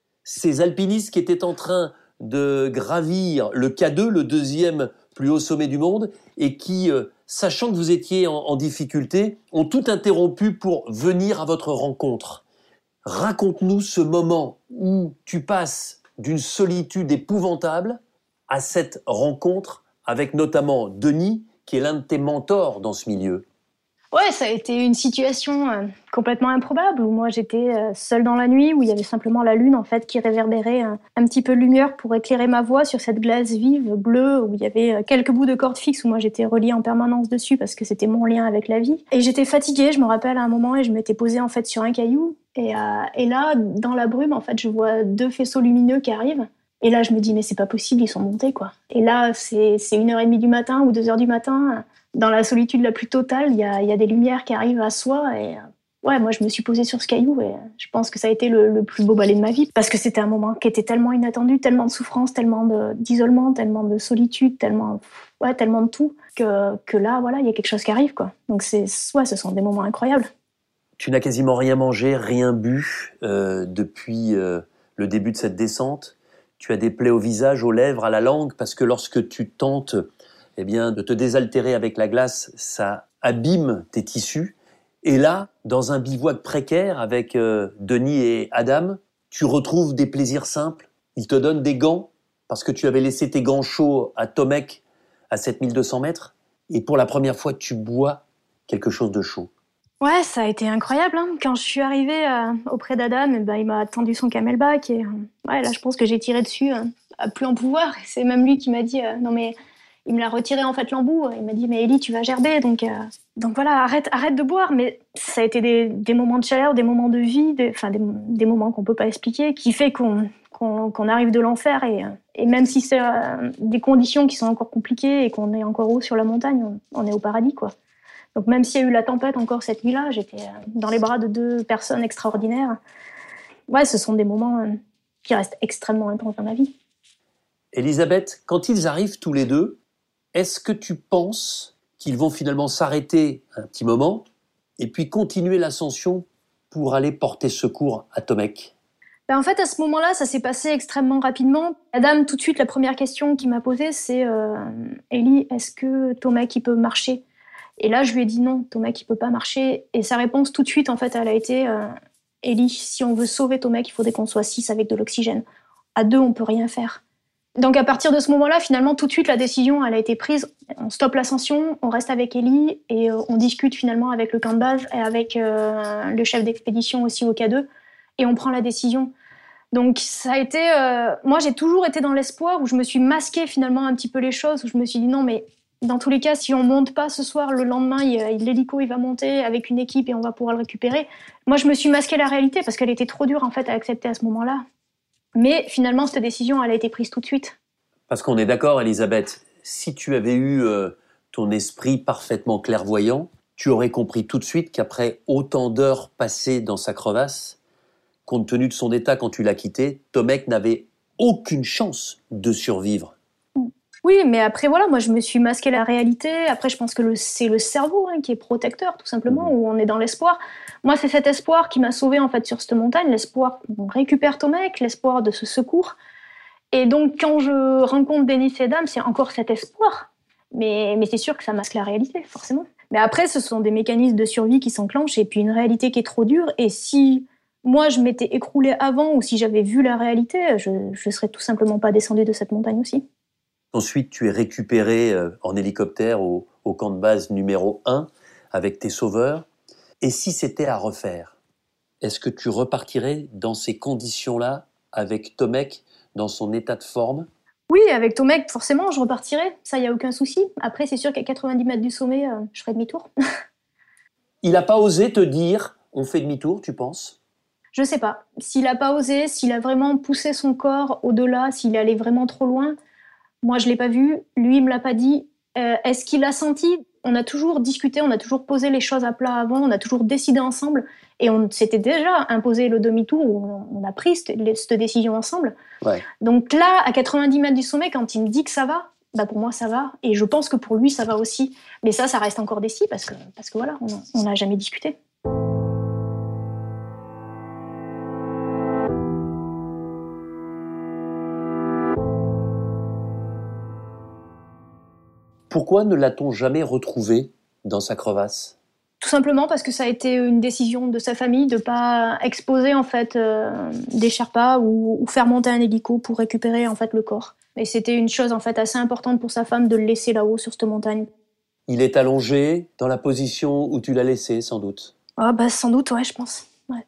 Ces alpinistes qui étaient en train de gravir le K2, le 2e plus haut sommet du monde, et qui, sachant que vous étiez en difficulté, ont tout interrompu pour venir à votre rencontre. Raconte-nous ce moment où tu passes d'une solitude épouvantable à cette rencontre avec notamment Denis, qui est l'un de tes mentors dans ce milieu. Ouais, ça a été une situation complètement improbable où moi j'étais seule dans la nuit, où il y avait simplement la lune en fait qui réverbérait un petit peu de lumière pour éclairer ma voie sur cette glace vive bleue où il y avait quelques bouts de corde fixe où moi j'étais reliée en permanence dessus parce que c'était mon lien avec la vie. Et j'étais fatiguée, je me rappelle à un moment et je m'étais posée en fait sur un caillou et là dans la brume en fait je vois 2 faisceaux lumineux qui arrivent. Et là, je me dis, mais c'est pas possible, ils sont montés, quoi. Et là, c'est 1h30 du matin ou 2h du matin. Dans la solitude la plus totale, il y a des lumières qui arrivent à soi. Et moi, je me suis posée sur ce caillou et je pense que ça a été le plus beau balai de ma vie. Parce que c'était un moment qui était tellement inattendu, tellement de souffrance, tellement d'isolement, tellement de solitude, tellement de tout, que là, voilà, il y a quelque chose qui arrive, quoi. Donc, ce sont des moments incroyables. Tu n'as quasiment rien mangé, rien bu depuis le début de cette descente. Tu as des plaies au visage, aux lèvres, à la langue, parce que lorsque tu tentes de te désaltérer avec la glace, ça abîme tes tissus. Et là, dans un bivouac précaire avec Denis et Adam, tu retrouves des plaisirs simples. Ils te donnent des gants, parce que tu avais laissé tes gants chauds à Tomek, à 7200 mètres. Et pour la première fois, tu bois quelque chose de chaud. Ouais, ça a été incroyable. Quand je suis arrivée auprès d'Adam, il m'a tendu son camelback et là, je pense que j'ai tiré dessus à plus en pouvoir. C'est même lui qui m'a dit non mais il me l'a retiré en fait l'embout. Il m'a dit mais Ellie, tu vas gerber donc voilà, arrête de boire. Mais ça a été des moments de chaleur, des moments de vie, des moments qu'on peut pas expliquer, qui fait qu'on arrive de l'enfer et même si c'est des conditions qui sont encore compliquées et qu'on est encore haut sur la montagne, on est au paradis, quoi. Donc même s'il y a eu la tempête encore cette nuit-là, j'étais dans les bras de 2 personnes extraordinaires. Ouais, ce sont des moments qui restent extrêmement intenses dans ma vie. Elisabeth, quand ils arrivent tous les deux, est-ce que tu penses qu'ils vont finalement s'arrêter un petit moment et puis continuer l'ascension pour aller porter secours à Tomek ? En fait, à ce moment-là, ça s'est passé extrêmement rapidement. Adam, tout de suite, la première question qu'il m'a posée, c'est Ellie, est-ce que Tomek il peut marcher ? Et là, je lui ai dit non, Tomek, il peut pas marcher. Et sa réponse, tout de suite, en fait, elle a été Ellie, si on veut sauver Tomek, il faudrait qu'on soit 6 avec de l'oxygène. À 2, on peut rien faire. Donc, à partir de ce moment-là, finalement, tout de suite, la décision, elle a été prise. On stoppe l'ascension, on reste avec Ellie et on discute finalement avec le camp de base et avec le chef d'expédition aussi au K2 et on prend la décision. Donc, ça a été... moi, j'ai toujours été dans l'espoir où je me suis masquée finalement un petit peu les choses, où je me suis dit non, mais Dans tous les cas, si on monte pas ce soir, le lendemain, l'hélico il va monter avec une équipe et on va pouvoir le récupérer. Moi, je me suis masqué la réalité parce qu'elle était trop dure en fait à accepter à ce moment-là. Mais finalement, cette décision, elle a été prise tout de suite. Parce qu'on est d'accord, Elisabeth, si tu avais eu ton esprit parfaitement clairvoyant, tu aurais compris tout de suite qu'après autant d'heures passées dans sa crevasse, compte tenu de son état quand tu l'as quitté, Tomek n'avait aucune chance de survivre. Oui, mais après, voilà, moi, je me suis masqué la réalité. Après, je pense que c'est le cerveau qui est protecteur, tout simplement, où on est dans l'espoir. Moi, c'est cet espoir qui m'a sauvé en fait, sur cette montagne, l'espoir qu'on récupère Tomek, l'espoir de ce secours. Et donc, quand je rencontre Denis et Dame, c'est encore cet espoir. Mais c'est sûr que ça masque la réalité, forcément. Mais après, ce sont des mécanismes de survie qui s'enclenchent et puis une réalité qui est trop dure. Et si moi, je m'étais écroulée avant ou si j'avais vu la réalité, je serais tout simplement pas descendue de cette montagne aussi. Ensuite, tu es récupéré en hélicoptère au camp de base numéro 1 avec tes sauveurs. Et si c'était à refaire, est-ce que tu repartirais dans ces conditions-là avec Tomek dans son état de forme ? Oui, avec Tomek, forcément, je repartirais. Ça, il n'y a aucun souci. Après, c'est sûr qu'à 90 mètres du sommet, je ferai demi-tour. Il n'a pas osé te dire « on fait demi-tour », tu penses ? Je sais pas. S'il n'a pas osé, s'il a vraiment poussé son corps au-delà, s'il allait vraiment trop loin, moi, je ne l'ai pas vu. Lui, il ne me l'a pas dit. Est-ce qu'il l'a senti ? On a toujours discuté, on a toujours posé les choses à plat avant, on a toujours décidé ensemble. Et on s'était déjà imposé le demi-tour, on a pris cette décision ensemble. Ouais. Donc là, à 90 mètres du sommet, quand il me dit que ça va, bah pour moi, ça va. Et je pense que pour lui, ça va aussi. Mais ça reste encore des si, parce que voilà, on n'a jamais discuté. Pourquoi ne l'a-t-on jamais retrouvé dans sa crevasse ? Tout simplement parce que ça a été une décision de sa famille de pas exposer en fait des Sherpas ou faire monter un hélico pour récupérer en fait le corps. Et c'était une chose en fait assez importante pour sa femme de le laisser là-haut sur cette montagne. Il est allongé dans la position où tu l'as laissé, sans doute. Ah bah sans doute, ouais, je pense. Ouais.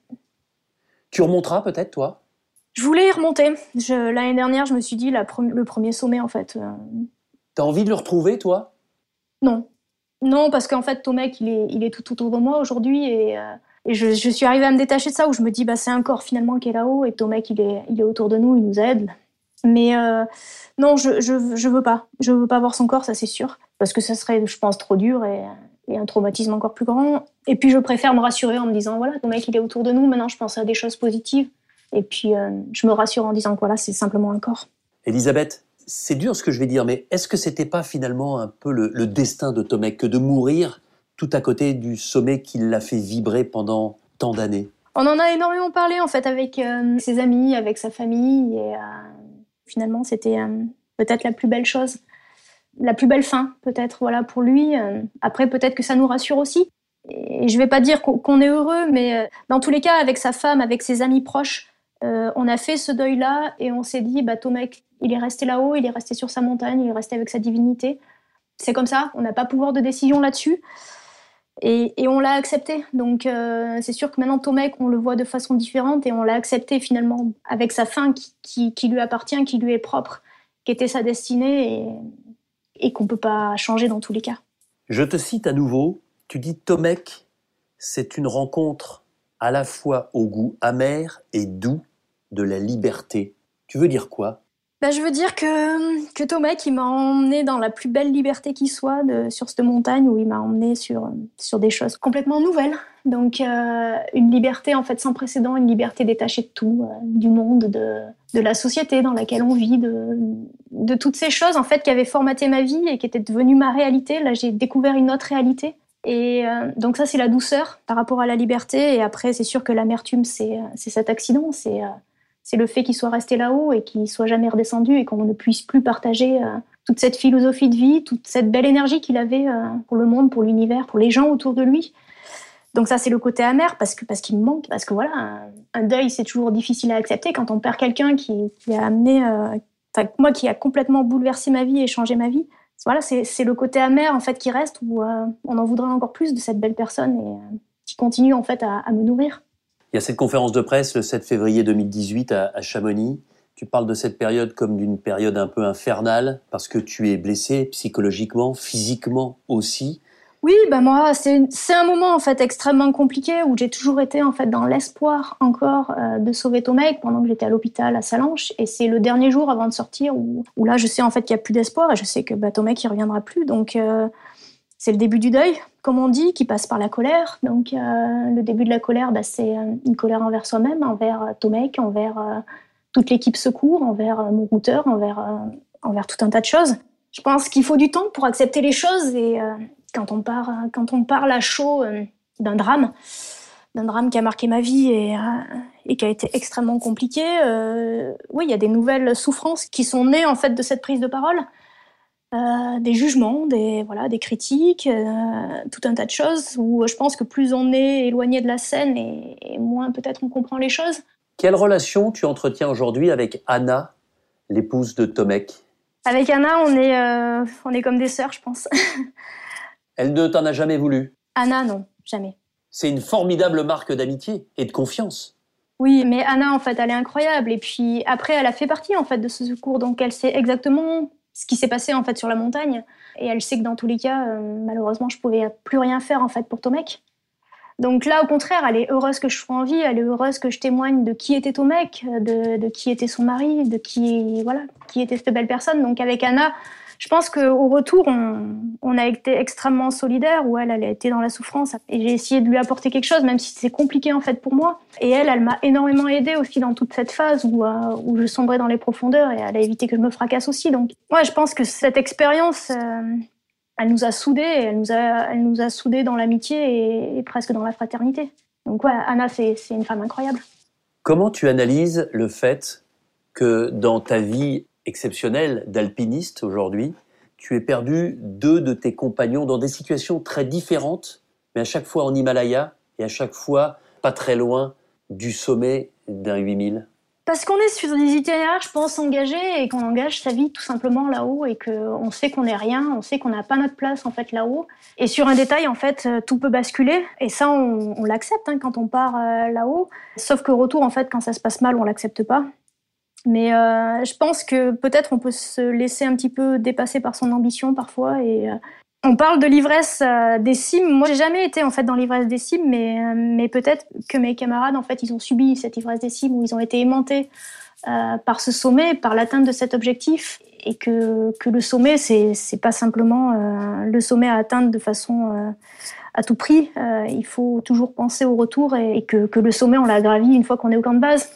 Tu remonteras peut-être, toi ? Je voulais y remonter. L'année dernière, je me suis dit le premier sommet en fait. T'as envie de le retrouver, toi ? Non. Non, parce qu'en fait, Tomek, il est tout autour de moi aujourd'hui et je suis arrivée à me détacher de ça où je me dis, bah, c'est un corps finalement qui est là-haut et Tomek, il est autour de nous, il nous aide. Mais non, je veux pas. Je veux pas voir son corps, ça c'est sûr. Parce que ça serait, je pense, trop dur et un traumatisme encore plus grand. Et puis, je préfère me rassurer en me disant, voilà, Tomek, il est autour de nous, maintenant je pense à des choses positives. Et puis, je me rassure en disant que voilà, c'est simplement un corps. Elisabeth, c'est dur ce que je vais dire, mais est-ce que c'était pas finalement un peu le destin de Tomek que de mourir tout à côté du sommet qui l'a fait vibrer pendant tant d'années ? On en a énormément parlé en fait avec ses amis, avec sa famille et finalement c'était peut-être la plus belle chose, la plus belle fin peut-être voilà pour lui. Après peut-être que ça nous rassure aussi. Et je vais pas dire qu'on est heureux, mais dans tous les cas avec sa femme, avec ses amis proches, on a fait ce deuil-là et on s'est dit, bah, Tomek, il est resté là-haut, il est resté sur sa montagne, il est resté avec sa divinité. C'est comme ça, on n'a pas pouvoir de décision là-dessus. Et on l'a accepté. Donc c'est sûr que maintenant, Tomek, on le voit de façon différente et on l'a accepté finalement avec sa fin qui lui appartient, qui lui est propre, qui était sa destinée et qu'on ne peut pas changer dans tous les cas. Je te cite à nouveau, tu dis Tomek, c'est une rencontre à la fois au goût amer et doux de la liberté. Tu veux dire quoi ? Je veux dire que Tomek, il m'a emmené dans la plus belle liberté qui soit sur cette montagne où il m'a emmené sur des choses complètement nouvelles. Donc une liberté en fait sans précédent, une liberté détachée de tout, du monde, de la société dans laquelle on vit, de toutes ces choses en fait qui avaient formaté ma vie et qui étaient devenues ma réalité. Là, j'ai découvert une autre réalité. Et donc ça, c'est la douceur par rapport à la liberté. Et après, c'est sûr que l'amertume, c'est cet accident, c'est le fait qu'il soit resté là-haut et qu'il soit jamais redescendu et qu'on ne puisse plus partager toute cette philosophie de vie, toute cette belle énergie qu'il avait pour le monde, pour l'univers, pour les gens autour de lui. Donc ça, c'est le côté amer parce qu'il me manque. Parce que voilà, un deuil, c'est toujours difficile à accepter quand on perd quelqu'un qui a amené, moi, qui a complètement bouleversé ma vie et changé ma vie. Voilà, c'est le côté amer en fait qui reste où on en voudrait encore plus de cette belle personne et qui continue en fait à me nourrir. Il y a cette conférence de presse le 7 février 2018 à Chamonix. Tu parles de cette période comme d'une période un peu infernale parce que tu es blessé psychologiquement, physiquement aussi. Oui, moi, c'est un moment en fait extrêmement compliqué où j'ai toujours été en fait dans l'espoir encore de sauver Tomek pendant que j'étais à l'hôpital à Sallanches. Et c'est le dernier jour avant de sortir où là, je sais en fait qu'il n'y a plus d'espoir et je sais que Tomek il reviendra plus. Donc c'est le début du deuil, comme on dit, qui passe par la colère. Donc le début de la colère, c'est une colère envers soi-même, envers Tomek, envers toute l'équipe secours, envers mon routeur, envers tout un tas de choses. Je pense qu'il faut du temps pour accepter les choses et quand on parle à chaud d'un drame qui a marqué ma vie et qui a été extrêmement compliqué, oui, il y a des nouvelles souffrances qui sont nées en fait de cette prise de parole, des jugements, des critiques, tout un tas de choses où je pense que plus on est éloigné de la scène et moins peut-être on comprend les choses. Quelle relation tu entretiens aujourd'hui avec Anna, l'épouse de Tomek ? Avec Anna, on est comme des sœurs, je pense. Elle ne t'en a jamais voulu ? Anna, non, jamais. C'est une formidable marque d'amitié et de confiance. Oui, mais Anna, en fait, elle est incroyable. Et puis après, elle a fait partie, en fait, de ce secours. Donc, elle sait exactement ce qui s'est passé, en fait, sur la montagne. Et elle sait que dans tous les cas, malheureusement, je pouvais plus rien faire, en fait, pour Tomek. Donc là, au contraire, elle est heureuse que je sois en vie. Elle est heureuse que je témoigne de qui était Tomek, de qui était son mari, de qui était cette belle personne. Donc avec Anna, je pense qu'au retour, on a été extrêmement solidaires, où elle a été dans la souffrance. Et j'ai essayé de lui apporter quelque chose, même si c'est compliqué en fait pour moi. Et elle m'a énormément aidée aussi dans toute cette phase où je sombrais dans les profondeurs et elle a évité que je me fracasse aussi. Donc ouais, je pense que cette expérience, elle nous a soudés, elle nous a soudés dans l'amitié et presque dans la fraternité. Donc ouais, Anna, c'est une femme incroyable. Comment tu analyses le fait que dans ta vie exceptionnelle d'alpiniste aujourd'hui, tu aies perdu 2 de tes compagnons dans des situations très différentes, mais à chaque fois en Himalaya et à chaque fois pas très loin du sommet d'un 8000 ? Parce qu'on est sur des itinéraires, je pense, engagés et qu'on engage sa vie tout simplement là-haut et qu'on sait qu'on n'est rien, on sait qu'on n'a pas notre place en fait là-haut. Et sur un détail, en fait, tout peut basculer et ça, on l'accepte quand on part là-haut. Sauf qu'au retour, en fait, quand ça se passe mal, on l'accepte pas. Mais je pense que peut-être on peut se laisser un petit peu dépasser par son ambition parfois et on parle de l'ivresse des cimes. Moi, j'ai jamais été en fait dans l'ivresse des cimes, mais peut-être que mes camarades en fait ils ont subi cette ivresse des cimes où ils ont été aimantés par ce sommet, par l'atteinte de cet objectif, et que le sommet c'est pas simplement le sommet à atteindre de façon à tout prix. Il faut toujours penser au retour et que le sommet on l'a gravi une fois qu'on est au camp de base.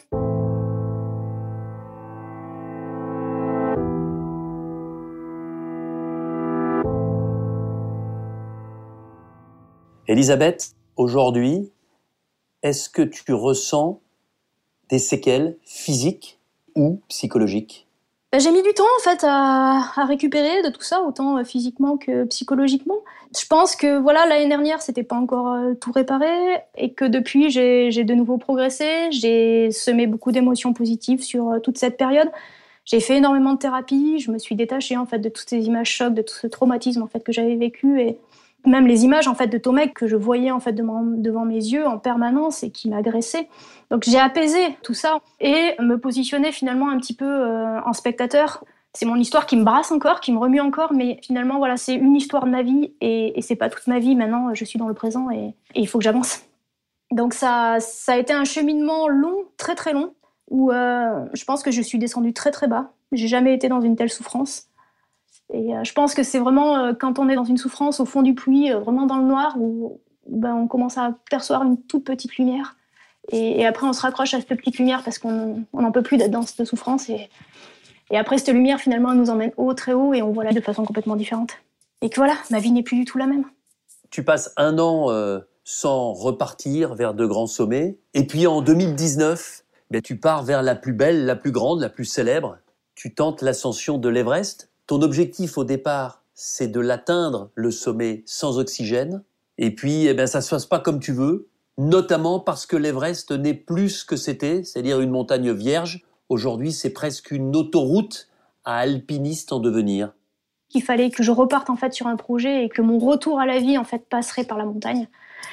Elisabeth, aujourd'hui, est-ce que tu ressens des séquelles physiques ou psychologiques ? J'ai mis du temps en fait à récupérer de tout ça, autant physiquement que psychologiquement. Je pense que l'année dernière, c'était pas encore tout réparé et que depuis, j'ai de nouveau progressé. J'ai semé beaucoup d'émotions positives sur toute cette période. J'ai fait énormément de thérapie. Je me suis détachée en fait de toutes ces images chocs, de tout ce traumatisme en fait que j'avais vécu et même les images en fait de Tomek que je voyais en fait devant mes yeux en permanence et qui m'agressaient. Donc j'ai apaisé tout ça et me positionner finalement un petit peu en spectateur. C'est mon histoire qui me brasse encore, qui me remue encore, mais finalement c'est une histoire de ma vie et c'est pas toute ma vie. Maintenant je suis dans le présent et il faut que j'avance. Donc ça a été un cheminement long, très très long, où je pense que je suis descendue très très bas. J'ai jamais été dans une telle souffrance. Et je pense que c'est vraiment quand on est dans une souffrance au fond du puits, vraiment dans le noir, où on commence à percevoir une toute petite lumière. Et après, on se raccroche à cette petite lumière parce qu'on n'en peut plus d'être dans cette souffrance. Et après, cette lumière, finalement, elle nous emmène haut, très haut, et on voit là de façon complètement différente. Et que ma vie n'est plus du tout la même. Tu passes 1 an sans repartir vers de grands sommets. Et puis en 2019, tu pars vers la plus belle, la plus grande, la plus célèbre. Tu tentes l'ascension de l'Everest. Ton objectif au départ, c'est de l'atteindre, le sommet, sans oxygène. Et puis, ça ne se passe pas comme tu veux, notamment parce que l'Everest n'est plus ce que c'était, c'est-à-dire une montagne vierge. Aujourd'hui, c'est presque une autoroute à alpinistes en devenir. Il fallait que je reparte en fait sur un projet et que mon retour à la vie en fait passerait par la montagne.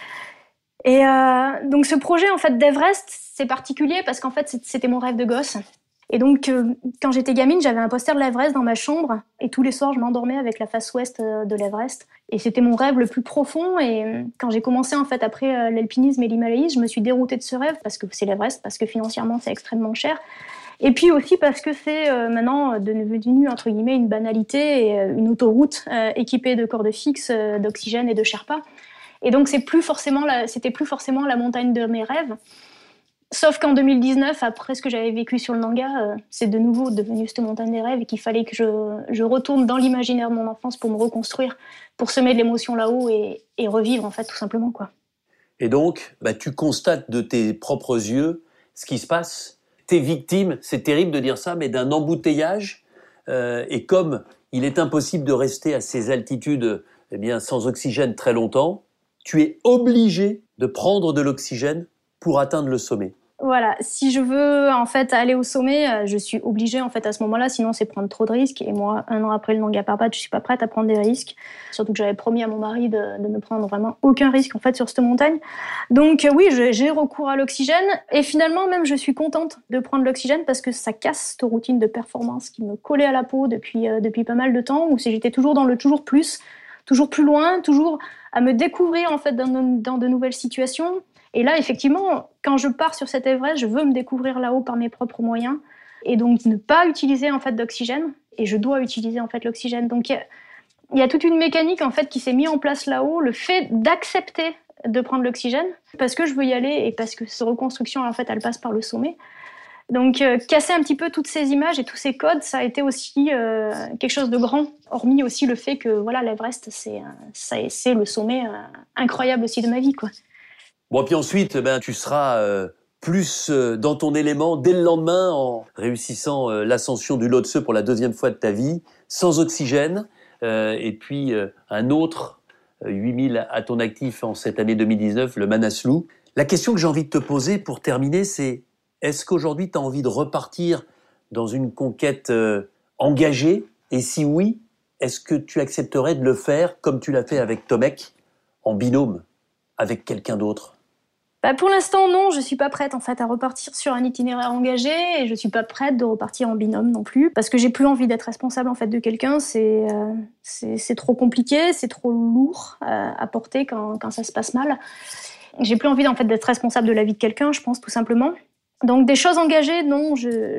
Et donc ce projet en fait d'Everest, c'est particulier parce qu'en fait c'était mon rêve de gosse. Et donc, quand j'étais gamine, j'avais un poster de l'Everest dans ma chambre. Et tous les soirs, je m'endormais avec la face ouest de l'Everest. Et c'était mon rêve le plus profond. Et quand j'ai commencé, en fait, après l'alpinisme et l'himalayisme, je me suis déroutée de ce rêve parce que c'est l'Everest, parce que financièrement, c'est extrêmement cher. Et puis aussi parce que c'est maintenant devenu, entre guillemets, une banalité et une autoroute équipée de cordes fixes, d'oxygène et de Sherpa. Et donc, c'était plus forcément la montagne de mes rêves. Sauf qu'en 2019, après ce que j'avais vécu sur le Nanga, c'est de nouveau devenu cette montagne des rêves et qu'il fallait que je retourne dans l'imaginaire de mon enfance pour me reconstruire, pour semer de l'émotion là-haut et revivre, en fait, tout simplement, quoi. Et donc, tu constates de tes propres yeux ce qui se passe. T'es victime, c'est terrible de dire ça, mais d'un embouteillage. Et comme il est impossible de rester à ces altitudes sans oxygène très longtemps, tu es obligé de prendre de l'oxygène pour atteindre le sommet. Voilà, si je veux en fait aller au sommet, je suis obligée en fait à ce moment-là, sinon c'est prendre trop de risques. Et moi, 1 an après le Nanga Parbat, je suis pas prête à prendre des risques. Surtout que j'avais promis à mon mari de ne prendre vraiment aucun risque en fait sur cette montagne. Donc oui, j'ai recours à l'oxygène et finalement même je suis contente de prendre l'oxygène parce que ça casse cette routine de performance qui me collait à la peau depuis pas mal de temps où j'étais toujours dans le toujours plus loin, toujours à me découvrir en fait dans de nouvelles situations. Et là, effectivement, quand je pars sur cet Everest, je veux me découvrir là-haut par mes propres moyens et donc ne pas utiliser en fait d'oxygène. Et je dois utiliser en fait l'oxygène. Donc il y a toute une mécanique en fait qui s'est mise en place là-haut, le fait d'accepter de prendre l'oxygène parce que je veux y aller et parce que cette reconstruction en fait elle passe par le sommet. Donc casser un petit peu toutes ces images et tous ces codes, ça a été aussi quelque chose de grand. Hormis aussi le fait que voilà l'Everest c'est le sommet incroyable aussi de ma vie, quoi. Bon, puis ensuite, tu seras plus dans ton élément dès le lendemain en réussissant l'ascension du Lhotse pour la 2e fois de ta vie, sans oxygène, et puis un autre 8000 à ton actif en cette année 2019, le Manaslu. La question que j'ai envie de te poser pour terminer, c'est est-ce qu'aujourd'hui tu as envie de repartir dans une conquête engagée? Et si oui, est-ce que tu accepterais de le faire comme tu l'as fait avec Tomek, en binôme, avec quelqu'un d'autre? Pour l'instant, non, je suis pas prête en fait à repartir sur un itinéraire engagé et je suis pas prête de repartir en binôme non plus parce que j'ai plus envie d'être responsable en fait de quelqu'un. C'est trop compliqué, c'est trop lourd à porter quand ça se passe mal. J'ai plus envie en fait d'être responsable de la vie de quelqu'un, je pense tout simplement. Donc des choses engagées, non,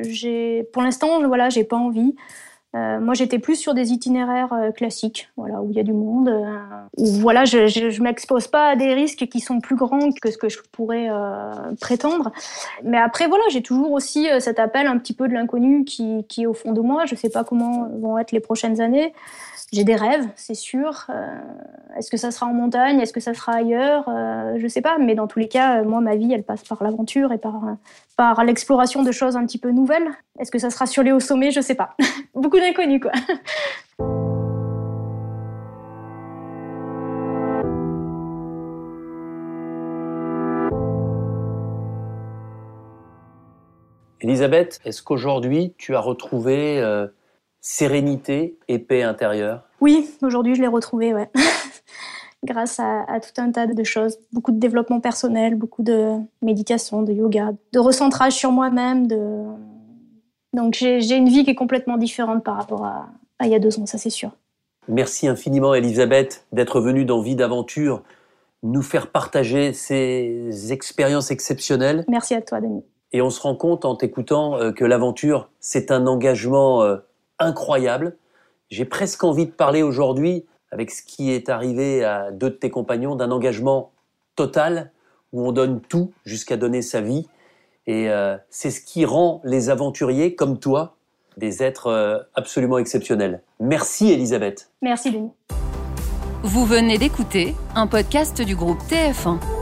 pour l'instant, j'ai pas envie. Moi, j'étais plus sur des itinéraires classiques, voilà, où il y a du monde, où voilà, je m'expose pas à des risques qui sont plus grands que ce que je pourrais prétendre. Mais après, voilà, j'ai toujours aussi cet appel un petit peu de l'inconnu qui est au fond de moi. Je sais pas comment vont être les prochaines années. J'ai des rêves, c'est sûr. Est-ce que ça sera en montagne? Est-ce que ça sera ailleurs? Je sais pas. Mais dans tous les cas, moi, ma vie, elle passe par l'aventure et par l'exploration de choses un petit peu nouvelles. Est-ce que ça sera sur les hauts sommets? Je sais pas. Beaucoup d'inconnus, quoi. Elisabeth, est-ce qu'aujourd'hui, tu as retrouvé sérénité et paix intérieure? Oui, aujourd'hui, je l'ai retrouvée, ouais. Grâce à tout un tas de choses. Beaucoup de développement personnel, beaucoup de méditation, de yoga, de recentrage sur moi-même. Donc j'ai une vie qui est complètement différente par rapport à il y a 2 ans, ça c'est sûr. Merci infiniment, Elisabeth, d'être venue dans Vie d'aventure, nous faire partager ces expériences exceptionnelles. Merci à toi, Denis. Et on se rend compte en t'écoutant que l'aventure, c'est un engagement incroyable. J'ai presque envie de parler aujourd'hui, avec ce qui est arrivé à 2 de tes compagnons, d'un engagement total, où on donne tout jusqu'à donner sa vie. Et c'est ce qui rend les aventuriers, comme toi, des êtres absolument exceptionnels. Merci, Elisabeth. Merci, Denis. Vous venez d'écouter un podcast du groupe TF1.